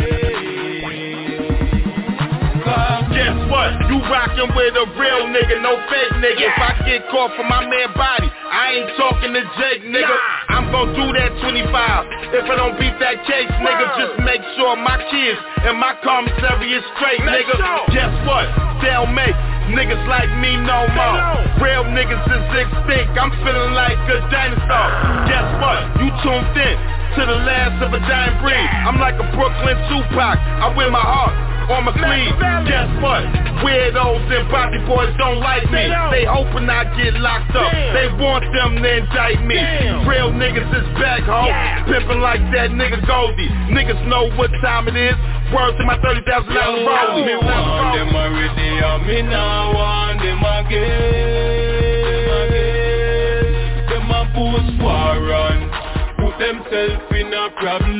Guess what? You rockin' with a real nigga, no fake nigga. If I get caught for my man body, I ain't talking to Jake, nigga. I'm gon' do that 25. If I don't beat that case, nigga, just make sure my kids and my commissary is straight, nigga. Guess what? They'll make niggas like me no more. Real niggas is extinct. I'm feeling like a dinosaur. Guess what? You tuned in to the last of a dying breed. I'm like a Brooklyn Tupac. I wear my heart on my sleeve. Guess what? Weirdos and body boys don't like me. They hoping I get locked up. They want them to indict me. Real niggas is back home. Pimping like that nigga Goldie. Niggas know what time it is. Word to my 30,000 rollie. Me want them already and me now want them again. Them a boost war run. Put themselves in a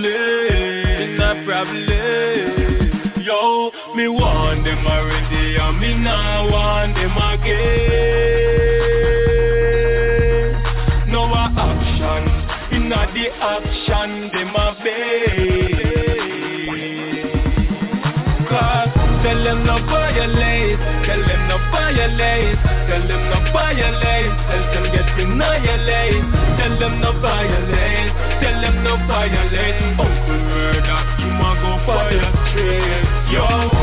problem. Yo, me want them already and me now want them again. No action, inna the action, them a beg. Cause tell them no violate, tell them no violate, tell them no violate, tell them get annihilate, tell them no violate, tell them no violate. Uncle murder, you ma go fire straight, yo.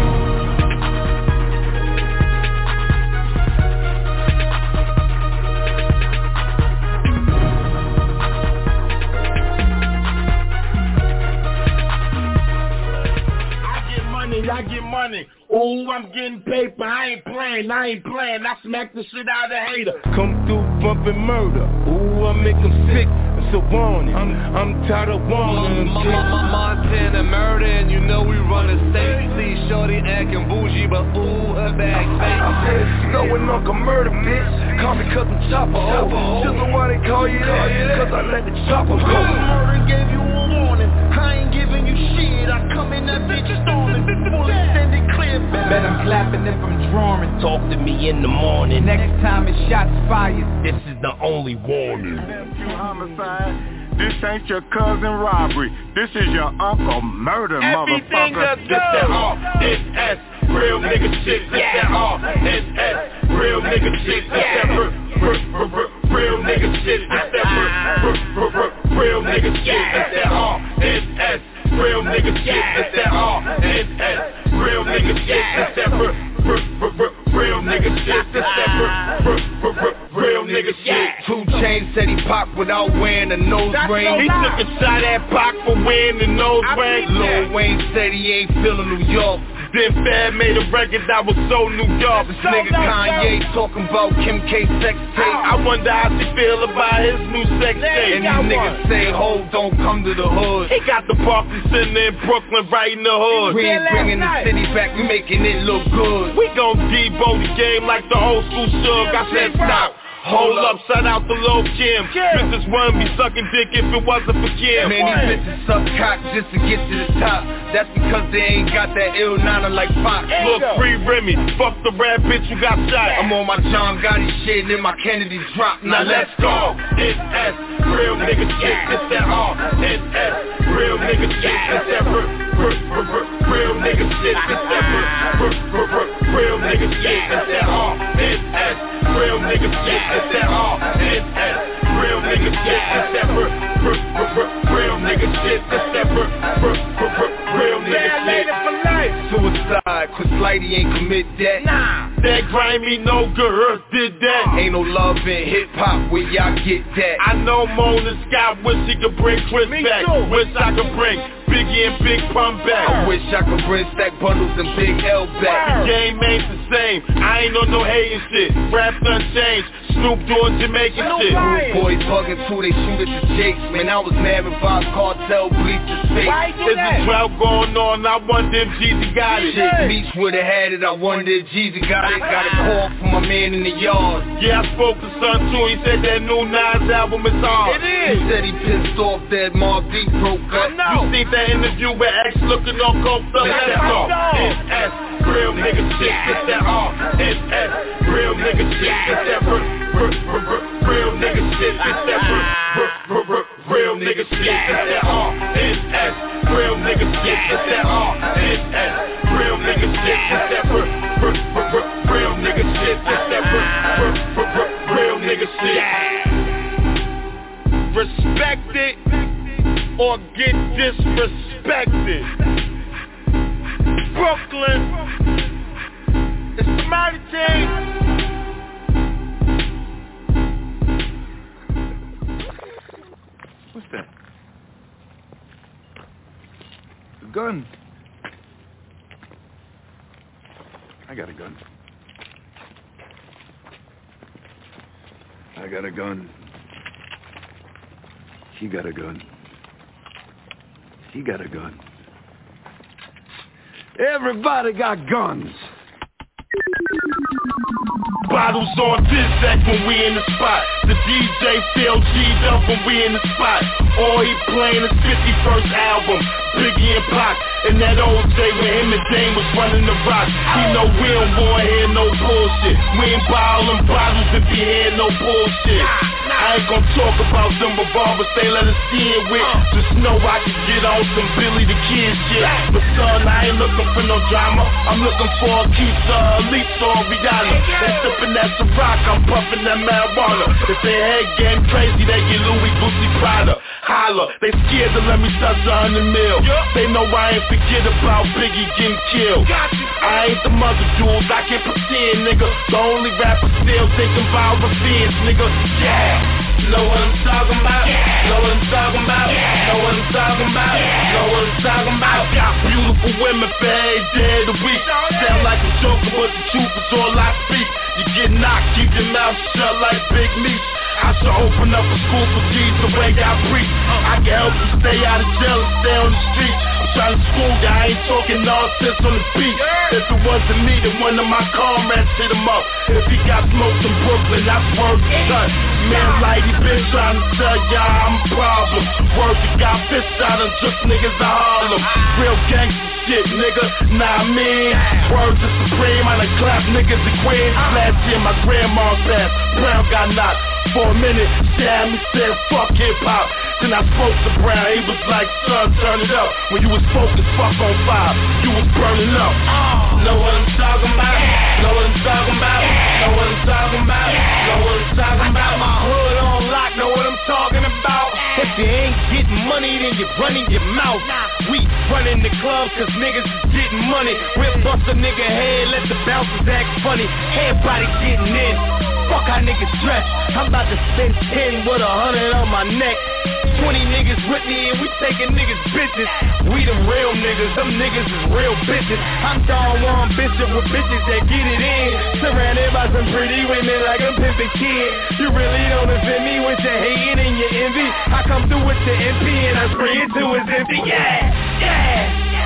I get money. Ooh, I'm getting paper. I ain't playing. I smack the shit out of the hater. Come through bumping murder. Ooh, I make them sick. It's a warning. I'm tired of warning. Montana murder, and you know we run a state. See shorty acting bougie, but ooh, her bag fake. I said, snowing Uncle Murder, bitch. Call me cause I'm chopper. Just know why they call you that. Cause I let the chopper go. Murder gave you a warning. I ain't giving you shit. I come in that bitch storming. Full extended clear. Bet I'm clapping if I'm drawing. Talk to me in the morning. Next time it's shots fired. This is the only warning. Homicide. This ain't your cousin robbery. This is your Uncle Murder, motherfucker. This that R.S.S. Real nigga shit. This that R.S.S. Real nigga shit. This that real nigga shit. This that real nigga shit. This that R.S.S. Real nigga shit. This that R.S.S. Real nigga shit. This that real nigga shit. This that real nigga shit. 2 Chainz said he popped without wearing a nose ring. He took a shot at Pac for wearing the nose ring. Lil Wayne said he ain't feeling New York. Then Fab made a record that was so New York. This nigga Kanye talking about Kim K sex tape. I wonder how she feel about his new sex tape. And these niggas say, ho, don't come to the hood. He got the Barclays Center in Brooklyn right in the hood. We ain't bringing the city back, we making it look good. We gon' Debo the game like the old school Suge. I said stop. Hold up, shout out to Lil Kim. Bitches wouldn't be sucking dick if it wasn't for Kim. Man, these bitches suck cock just to get to the top. That's because they ain't got that ill nana like Fox. Look, free Remy, fuck the rap bitch you got shot. I'm on my John Gotti shit and then my Kennedy drop. Now let's go. It's S, real nigga shit. It's that R. It's S, real nigga shit. It's that real nigga shit. It's that real nigga shit. It's that R. It's S, real nigga shit. It's that R. It's S, real nigga shit. It's that real nigga shit. It's that real nigga shit. Suicide, cause Lighty ain't commit that. Nah, that grimy no girl did that. Ain't no love in hip-hop where y'all get that. I know Mona Scott wish he could bring Chris back. Wish I could bring Biggie and Big Pun back. I wish I could bring Stack Bundles and Big L back. The game ain't the same, I ain't on no hating shit. Rap done changed, Snoop doing Jamaican shit. Boys bugging too, they shoot at the jakes. Man, I was mad when Bob Cartel bleached his face. There's a drought going on, I wonder if Jeezy got it. Shit, Meech would've had it, I wonder if Jeezy got it. Got a call from my man in the yard. Yeah, I spoke to Son too, he said that new Nas album is hard. It is. He said he pissed off that Mobb Deep broke up. You seen that interview with X looking on coked up? Let's go. It's S, real nigga shit. It's that R. It's S, real nigga shit. It's that real nigga shit. It's that real nigga shit. It's that R. It's S, real nigga shit. It's that R. It's S, real nigga shit. It's that real nigga shit. It's that real nigga shit. Respect it or get disrespected. Brooklyn, it's the Mighty Team. What's that? A gun. I got a gun. I got a gun. He got a gun. He got a gun. Everybody got guns. Bottles on Dizak when we in the spot. The DJ still G'd up when we in the spot. All he playing is 51st album, Biggie and Pac. And that old J when him and Dame was running the rock. He know we don't wanna hear no bullshit. We ain't buy all them bottles if you hear no bullshit. I ain't gon' talk about them revolvers they let us in with. Just know I can get on some Billy the Kid shit. But son, I ain't looking for no drama. I'm looking for a Keisha, Lisa, or Rihanna. They sippin' that Ciroc, I'm puffin' that marijuana. If they head getting crazy, they get Louis Boosie Prada. Holla, they scared to let me touch 100 mil. They know I ain't forget about Biggie getting killed. I ain't the mother jewels, I can pretend, nigga. The only rapper still thinking about revenge, nigga. Yeah. Know what I'm talking about? Know what I'm talking about? Know what I'm talking about? Know what I'm talking about? Got beautiful women for every day of the week. Sound like a joker, but the truth is all I speak. You get knocked, keep your mouth shut like Big Meech. I should open up a school for G's the way I preach. I can help you stay out of jail and stay on the street. I'm trying to school you, I ain't talking nonsense on the beat. If it wasn't me, then one of my comrades hit him up. If he got smoked in Brooklyn, that's word to son. Man, like he been trying to tell y'all I'm a problem. Word to got fished out and just niggas in Harlem. Real gangster shit, nigga, nah I mean. Word to Supreme, I done clap niggas and queens. Last year my grandma passed, Brown got knocked. For a minute, she had me saying fuck hip-hop. Then I spoke to Brown, he was like, son, turn it up. When you was focused, fuck on fire, you was burning up. Know what I'm talking about? Know what I'm talking about? Know what I'm talking about? Know what I'm talking about? My hood on lock, know what I'm talking about? If you ain't getting money, then you're running your mouth. We running the club cause niggas is getting money. We'll bust a nigga head, let the bouncers act funny. Everybody getting in. Fuck how niggas dress. I'm about to spend 10 with 100 on my neck. 20 niggas with me and we taking niggas bitches. We them real niggas, them niggas is real bitches. I'm Don Juan Bishop with bitches that get it in. Surrounded by some pretty women like I'm pimpin' kid. You really don't offend me with your hating and your envy. I come through with the MP and I spray it till it's empty. Yeah, yeah.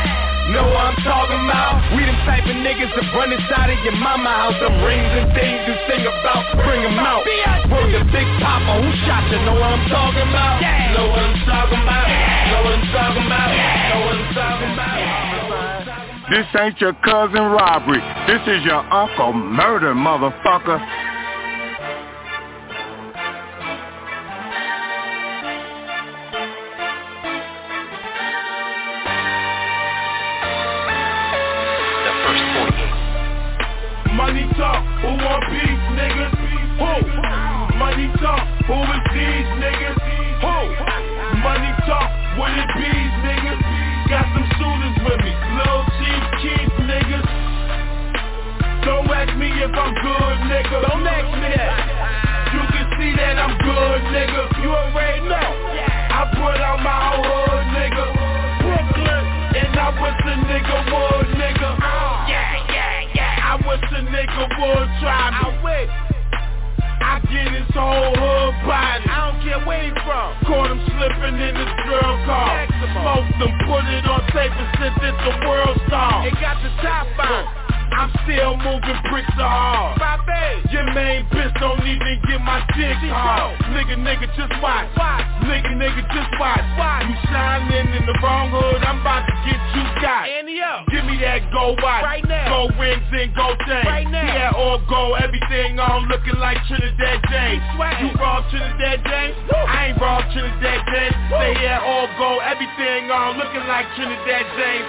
Know what I'm talking about? We them type of niggas that run inside of your mama house. Them rings and things you sing about, bring them out. Word the Big Papa, who shot you? Know what I'm talking about? Know what I'm talking about? Know what I'm talking about? Know what I'm talking about? This ain't your cousin robbery. This is your uncle murder, motherfucker. Money talk, who want peace, niggas? Who? Money talk, who is these niggas? Who? Money talk, what it bees, niggas? Got some shooters with me, Lil Chief Keef, niggas. Don't ask me if I'm good, nigga. Don't ask me that. You can see that I'm good, nigga. You already know. I put out my whole hood, nigga. Brooklyn, and I wish a nigga would, nigga. I wish a nigga would try me. I wish I get his whole hood body. I don't care where he from. Caught him slipping in his girl car. Smoked him, put it on tape and sent it to World Star. It got the top on. I'm still moving bricks so hard. Your main bitch don't even get my dick hard. Nigga, just watch. Nigga, just watch. You shining in the wrong hood, I'm about to get you got. Give me that gold watch. Right now. Gold rings and gold chains. Right now. Yeah, all gold, everything on, looking like Trinidad James. You rob Trinidad James? I ain't rob Trinidad James. Say yeah, all gold, everything on, looking like Trinidad James.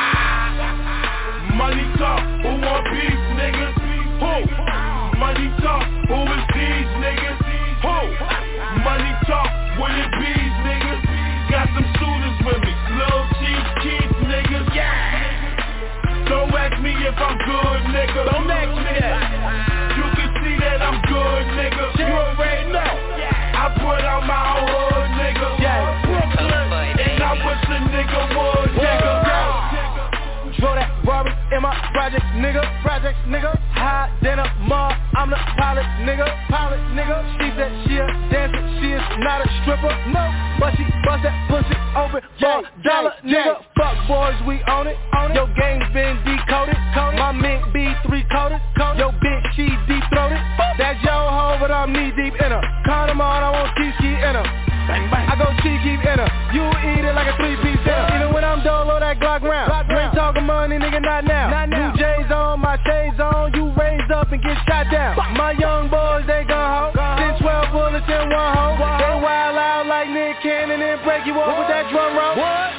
Money talk, who want peace, niggas? Who? Money talk, who is these niggas? Who? Money talk, what it bees, niggas? Got some shooters with me, Lil Chief Keef, niggas. Don't ask me if I'm good, nigga. Don't ask me that. You can see that I'm good, nigga. You already know. I put out my whole hood, nigga. Brooklyn, and I wish a nigga would, nigga. Draw that Rory in my projects, nigga. High dinner, mom, I'm the pilot, nigga. She said she a dancer, she is not a stripper, no. But she bust that pussy open for dollar, nigga. Fuck boys, we own it. Your game's been decoded. My mink be 3-coated. Yo bitch, she deep-throated. That's your hoe, but I'm knee-deep in her. Count them all, I want cheesecake in her. I go cheesecake in her. You eat it like a 3-piece dinner. Even when I'm dolo, that Glock round. You ain't talking money, nigga, not now. New J's on, my shades on. You raised up and get shot down. My young boys, they gun ho. 10, 12 bullets in one hole. They wild out like Nick Cannon and break you up with that drum roll.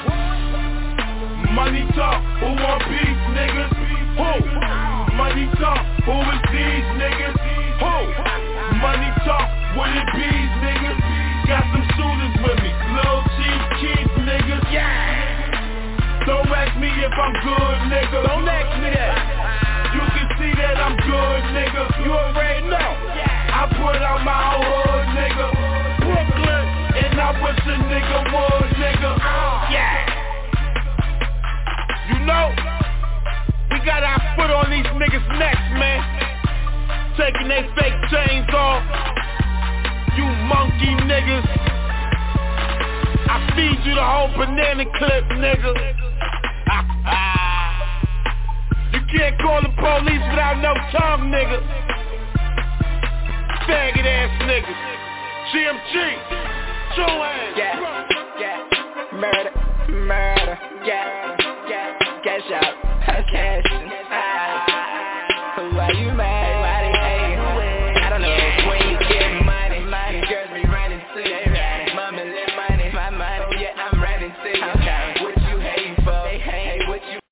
Money talk, who want peace, niggas? Who? Money talk, who is these niggas? Who? Money talk, what it bees, niggas? Got some shooters with me, Lil Chief Keef, niggas. Don't ask me if I'm good, nigga. Don't ask me that. You can see that I'm good, nigga. You already know. I put out my whole hood, nigga. Brooklyn, and I wish a nigga would, nigga. You know, we got our foot on these niggas' necks, man. Taking their fake chains off. You monkey niggas. I feed you the whole banana clip, nigga. You can't call the police without no tongue, nigga. Faggot ass niggas. GMG. Murder. Cash out. Cash. Why you mad? Why they hate? I don't know when you get money. Girls be running to you. Mama live money. My money. Yeah, I'm running to you.